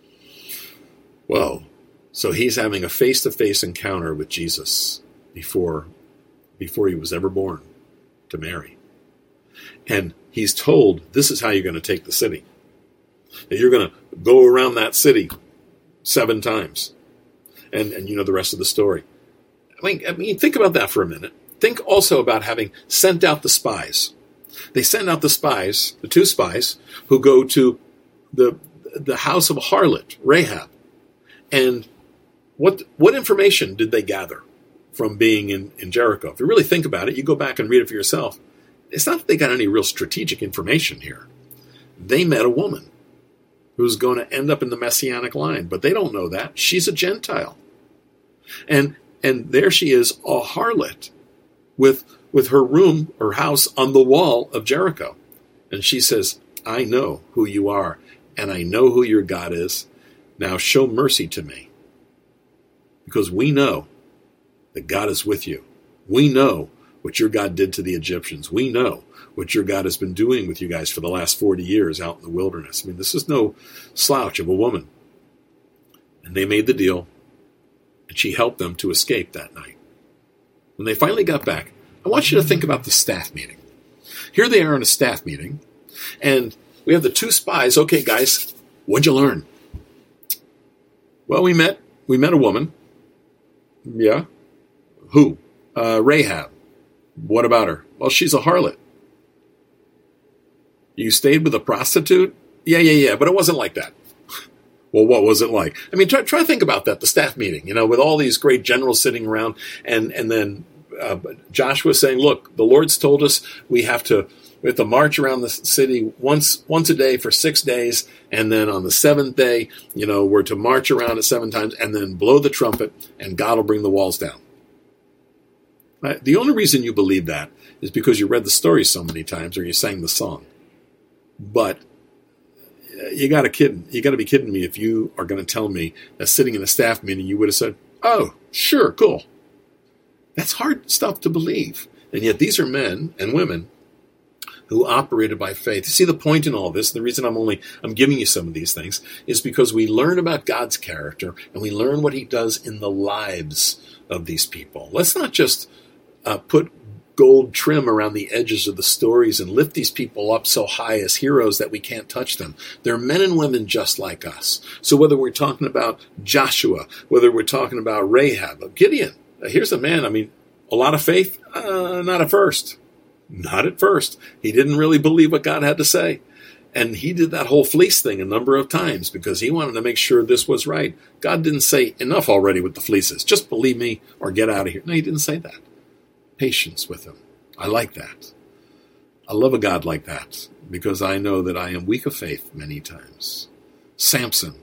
Whoa. So he's having a face-to-face encounter with Jesus before, before he was ever born to Mary. And he's told, this is how you're going to take the city. And you're going to go around that city seven times. And, and you know the rest of the story. I mean, I mean, think about that for a minute. Think also about having sent out the spies. They send out the spies, the two spies, who go to the the house of a harlot, Rahab. And what what information did they gather from being in, in Jericho? If you really think about it, you go back and read it for yourself. It's not that they got any real strategic information here. They met a woman who's going to end up in the Messianic line, but they don't know that. She's a Gentile. And and there she is, a harlot, with, with her room or house on the wall of Jericho. And she says, I know who you are, and I know who your God is. Now show mercy to me. Because we know that God is with you. We know what your God did to the Egyptians. We know what your God has been doing with you guys for the last forty years out in the wilderness. I mean, this is no slouch of a woman. And they made the deal, and she helped them to escape that night. When they finally got back, I want you to think about the staff meeting. Here they are in a staff meeting, and we have the two spies. Okay, guys, what'd you learn? Well, we met, we met a woman. Yeah. Who? Uh, Rahab. What about her? Well, she's a harlot. You stayed with a prostitute? Yeah, yeah, yeah, but it wasn't like that. Well, what was it like? I mean, try, try to think about that, the staff meeting, you know, with all these great generals sitting around, and, and then uh, Joshua saying, look, the Lord's told us we have to we have to march around the city once once a day for six days, and then on the seventh day, you know, we're to march around it seven times, and then blow the trumpet, and God will bring the walls down. Right? The only reason you believe that is because you read the story so many times or you sang the song. But you got to kid, you got to be kidding me if you are going to tell me that sitting in a staff meeting you would have said, "Oh, sure, cool." That's hard stuff to believe. And yet these are men and women who operated by faith. See, the point in all this, the reason I'm only I'm giving you some of these things, is because we learn about God's character and we learn what he does in the lives of these people. Let's not just Uh, put gold trim around the edges of the stories and lift these people up so high as heroes that we can't touch them. They're men and women just like us. So whether we're talking about Joshua, whether we're talking about Rahab, Gideon, uh, here's a man, I mean, a lot of faith? Uh, not at first. Not at first. He didn't really believe what God had to say. And he did that whole fleece thing a number of times because he wanted to make sure this was right. God didn't say, enough already with the fleeces. Just believe me or get out of here. No, he didn't say that. Patience with him. I like that. I love a God like that because I know that I am weak of faith many times. Samson.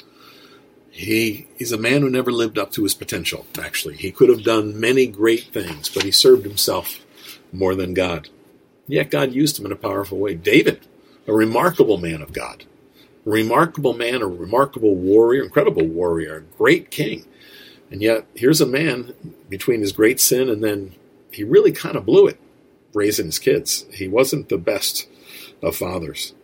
He, he's a man who never lived up to his potential, actually. He could have done many great things, but he served himself more than God. Yet God used him in a powerful way. David, a remarkable man of God, a remarkable man, a remarkable warrior, incredible warrior, a great king. And yet here's a man between his great sin and then he really kind of blew it raising his kids. He wasn't the best of fathers.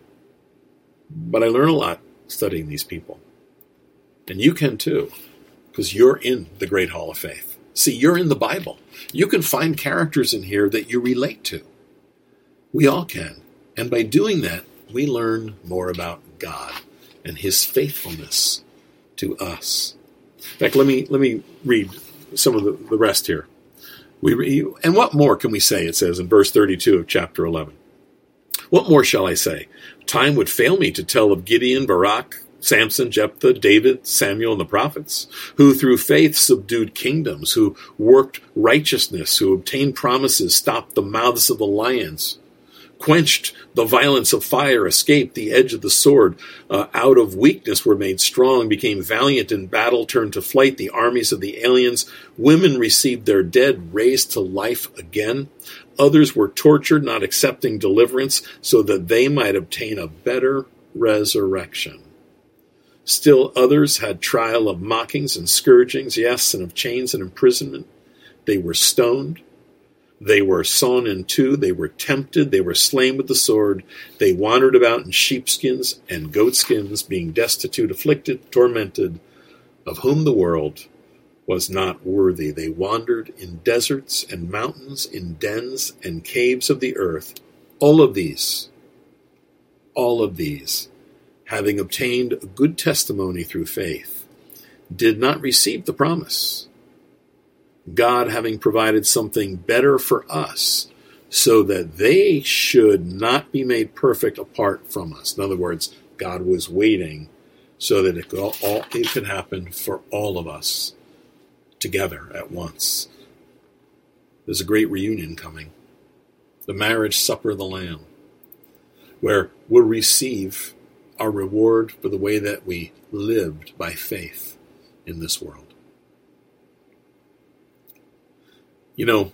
But I learn a lot studying these people. And you can too, because you're in the Great Hall of Faith. See, you're in the Bible. You can find characters in here that you relate to. We all can. And by doing that, we learn more about God and his faithfulness to us. In fact, let me let me read some of the, the rest here. We read, and what more can we say, it says in verse thirty-two of chapter eleven. What more shall I say? Time would fail me to tell of Gideon, Barak, Samson, Jephthah, David, Samuel, and the prophets, who through faith subdued kingdoms, who worked righteousness, who obtained promises, stopped the mouths of the lions, quenched the violence of fire, escaped the edge of the sword, uh, out of weakness were made strong, became valiant in battle, turned to flight the armies of the aliens. Women received their dead raised to life again. Others were tortured, not accepting deliverance, so that they might obtain a better resurrection. Still others had trial of mockings and scourgings, yes, and of chains and imprisonment. They were stoned. They were sawn in two. They were tempted. They were slain with the sword. They wandered about in sheepskins and goatskins, being destitute, afflicted, tormented, of whom the world was not worthy. They wandered in deserts and mountains, in dens and caves of the earth. All of these, all of these, having obtained a good testimony through faith, did not receive the promise. God having provided something better for us, so that they should not be made perfect apart from us. In other words, God was waiting so that it could, all, all, it could happen for all of us together at once. There's a great reunion coming. The marriage supper of the Lamb, where we'll receive our reward for the way that we lived by faith in this world. You know,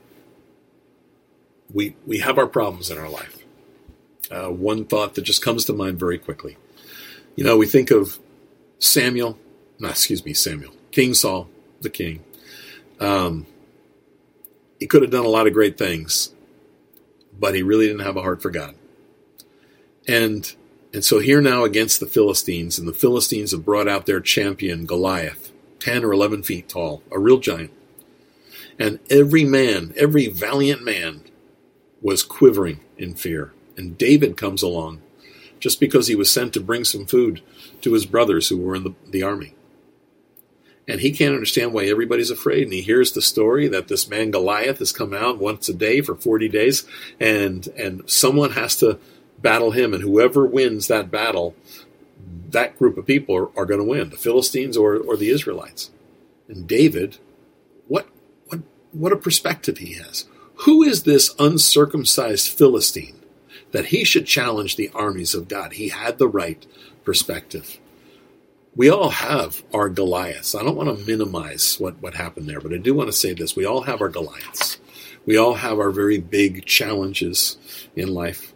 we we have our problems in our life. Uh, one thought that just comes to mind very quickly. You know, we think of Samuel, no, excuse me, Samuel, King Saul, the king. Um, he could have done a lot of great things, but he really didn't have a heart for God. And and so here now against the Philistines, and the Philistines have brought out their champion, Goliath, ten or eleven feet tall, a real giant. And every man, every valiant man was quivering in fear. And David comes along just because he was sent to bring some food to his brothers who were in the, the army. And he can't understand why everybody's afraid. And he hears the story that this man Goliath has come out once a day for forty days. And, and someone has to battle him. And whoever wins that battle, that group of people are, are going to win. The Philistines or, or the Israelites. And David, what What a perspective he has. Who is this uncircumcised Philistine that he should challenge the armies of God? He had the right perspective. We all have our Goliaths. I don't want to minimize what, what happened there, but I do want to say this. We all have our Goliaths. We all have our very big challenges in life.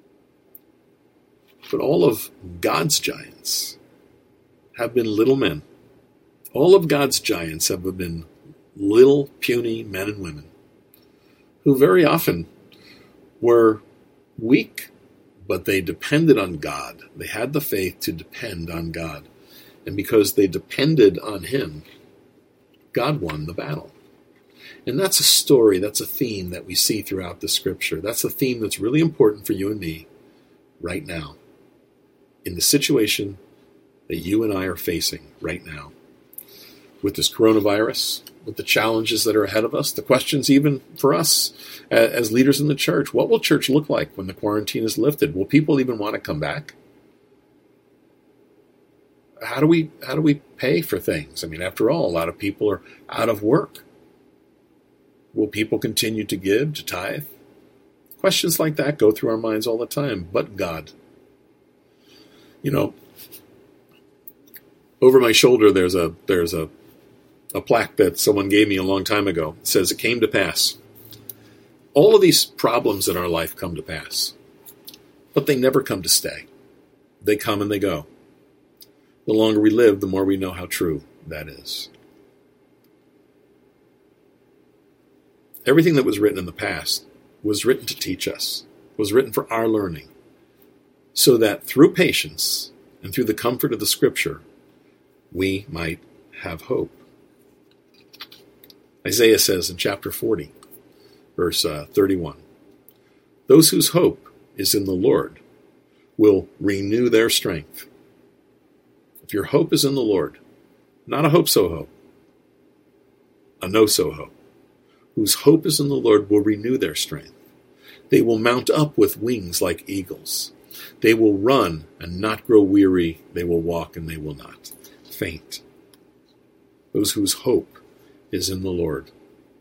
But all of God's giants have been little men. All of God's giants have been little puny men and women who very often were weak, but they depended on God. They had the faith to depend on God. And because they depended on him, God won the battle. And that's a story, that's a theme that we see throughout the scripture. That's a theme that's really important for you and me right now, in the situation that you and I are facing right now with this coronavirus, with the challenges that are ahead of us, the questions even for us as leaders in the church. What will church look like when the quarantine is lifted? Will people even want to come back? How do we how do we pay for things? I mean, after all, a lot of people are out of work. Will people continue to give, to tithe? Questions like that go through our minds all the time, but God. You know, over my shoulder there's a there's a, a plaque that someone gave me a long time ago. It says, "It came to pass." All of these problems in our life come to pass, but they never come to stay. They come and they go. The longer we live, the more we know how true that is. Everything that was written in the past was written to teach us, was written for our learning, so that through patience and through the comfort of the Scripture, we might have hope. Isaiah says in chapter forty, verse uh, thirty-one, "Those whose hope is in the Lord will renew their strength." If your hope is in the Lord, not a hope-so hope, a no-so hope, whose hope is in the Lord will renew their strength. They will mount up with wings like eagles. They will run and not grow weary. They will walk and they will not faint. Those whose hope is in the Lord.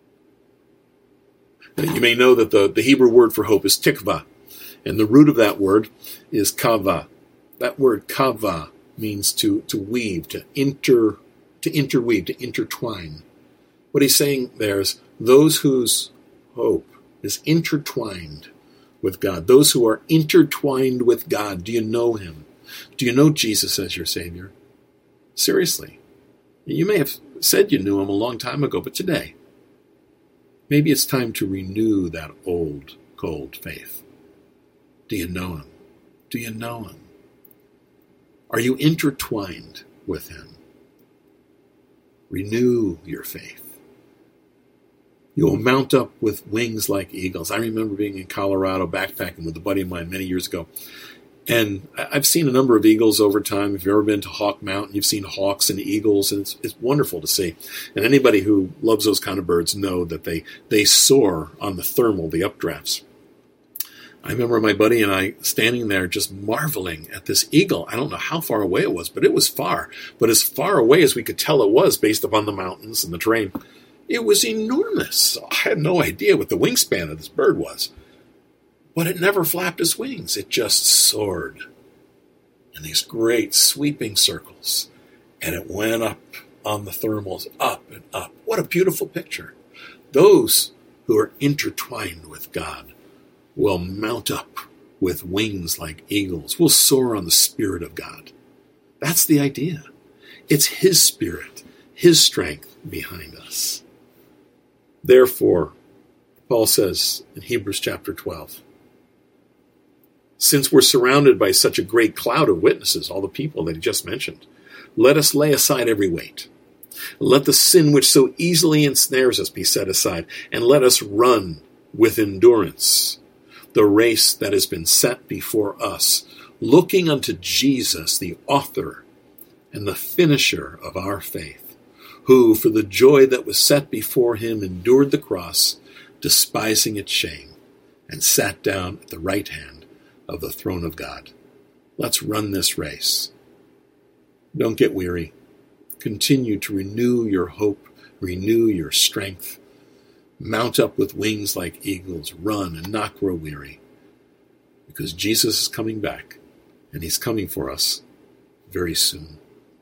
Now, you may know that the, the Hebrew word for hope is tikva, and the root of that word is kava. That word kava means to, to weave, to inter, to interweave, to intertwine. What he's saying there is those whose hope is intertwined with God, those who are intertwined with God. Do you know him? Do you know Jesus as your Savior? Seriously. You may have said you knew him a long time ago, but today, maybe it's time to renew that old, cold faith. Do you know him? Do you know him? Are you intertwined with him? Renew your faith. You will mount up with wings like eagles. I remember being in Colorado backpacking with a buddy of mine many years ago. And I've seen a number of eagles over time. If you've ever been to Hawk Mountain, you've seen hawks and eagles, and it's, it's wonderful to see. And anybody who loves those kind of birds know that they, they soar on the thermal, the updrafts. I remember my buddy and I standing there just marveling at this eagle. I don't know how far away it was, but it was far. But as far away as we could tell it was based upon the mountains and the terrain, it was enormous. I had no idea what the wingspan of this bird was. But it never flapped its wings. It just soared in these great sweeping circles. And it went up on the thermals, up and up. What a beautiful picture. Those who are intertwined with God will mount up with wings like eagles. We'll soar on the Spirit of God. That's the idea. It's his Spirit, his strength behind us. Therefore, Paul says in Hebrews chapter twelve, since we're surrounded by such a great cloud of witnesses, all the people that he just mentioned, let us lay aside every weight. Let the sin which so easily ensnares us be set aside, and let us run with endurance the race that has been set before us, looking unto Jesus, the author and the finisher of our faith, who, for the joy that was set before him, endured the cross, despising its shame, and sat down at the right hand of the throne of God. Let's run this race. Don't get weary. Continue to renew your hope, renew your strength. Mount up with wings like eagles, run and not grow weary, because Jesus is coming back, and he's coming for us very soon.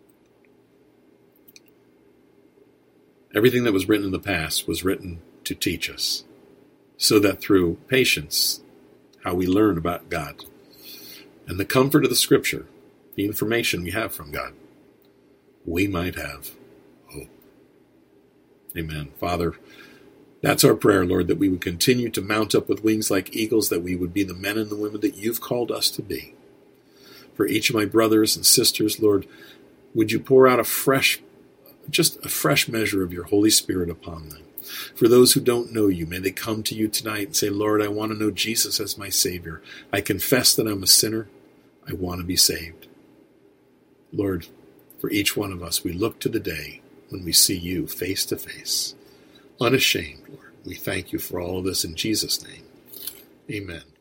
Everything that was written in the past was written to teach us, so that through patience, how we learn about God, and the comfort of the Scripture, the information we have from God, we might have hope. Amen. Father, that's our prayer, Lord, that we would continue to mount up with wings like eagles, that we would be the men and the women that you've called us to be. For each of my brothers and sisters, Lord, would you pour out a fresh, just a fresh measure of your Holy Spirit upon them. For those who don't know you, may they come to you tonight and say, Lord, I want to know Jesus as my Savior. I confess that I'm a sinner. I want to be saved. Lord, for each one of us, we look to the day when we see you face to face. Unashamed, Lord. We thank you for all of this in Jesus' name. Amen.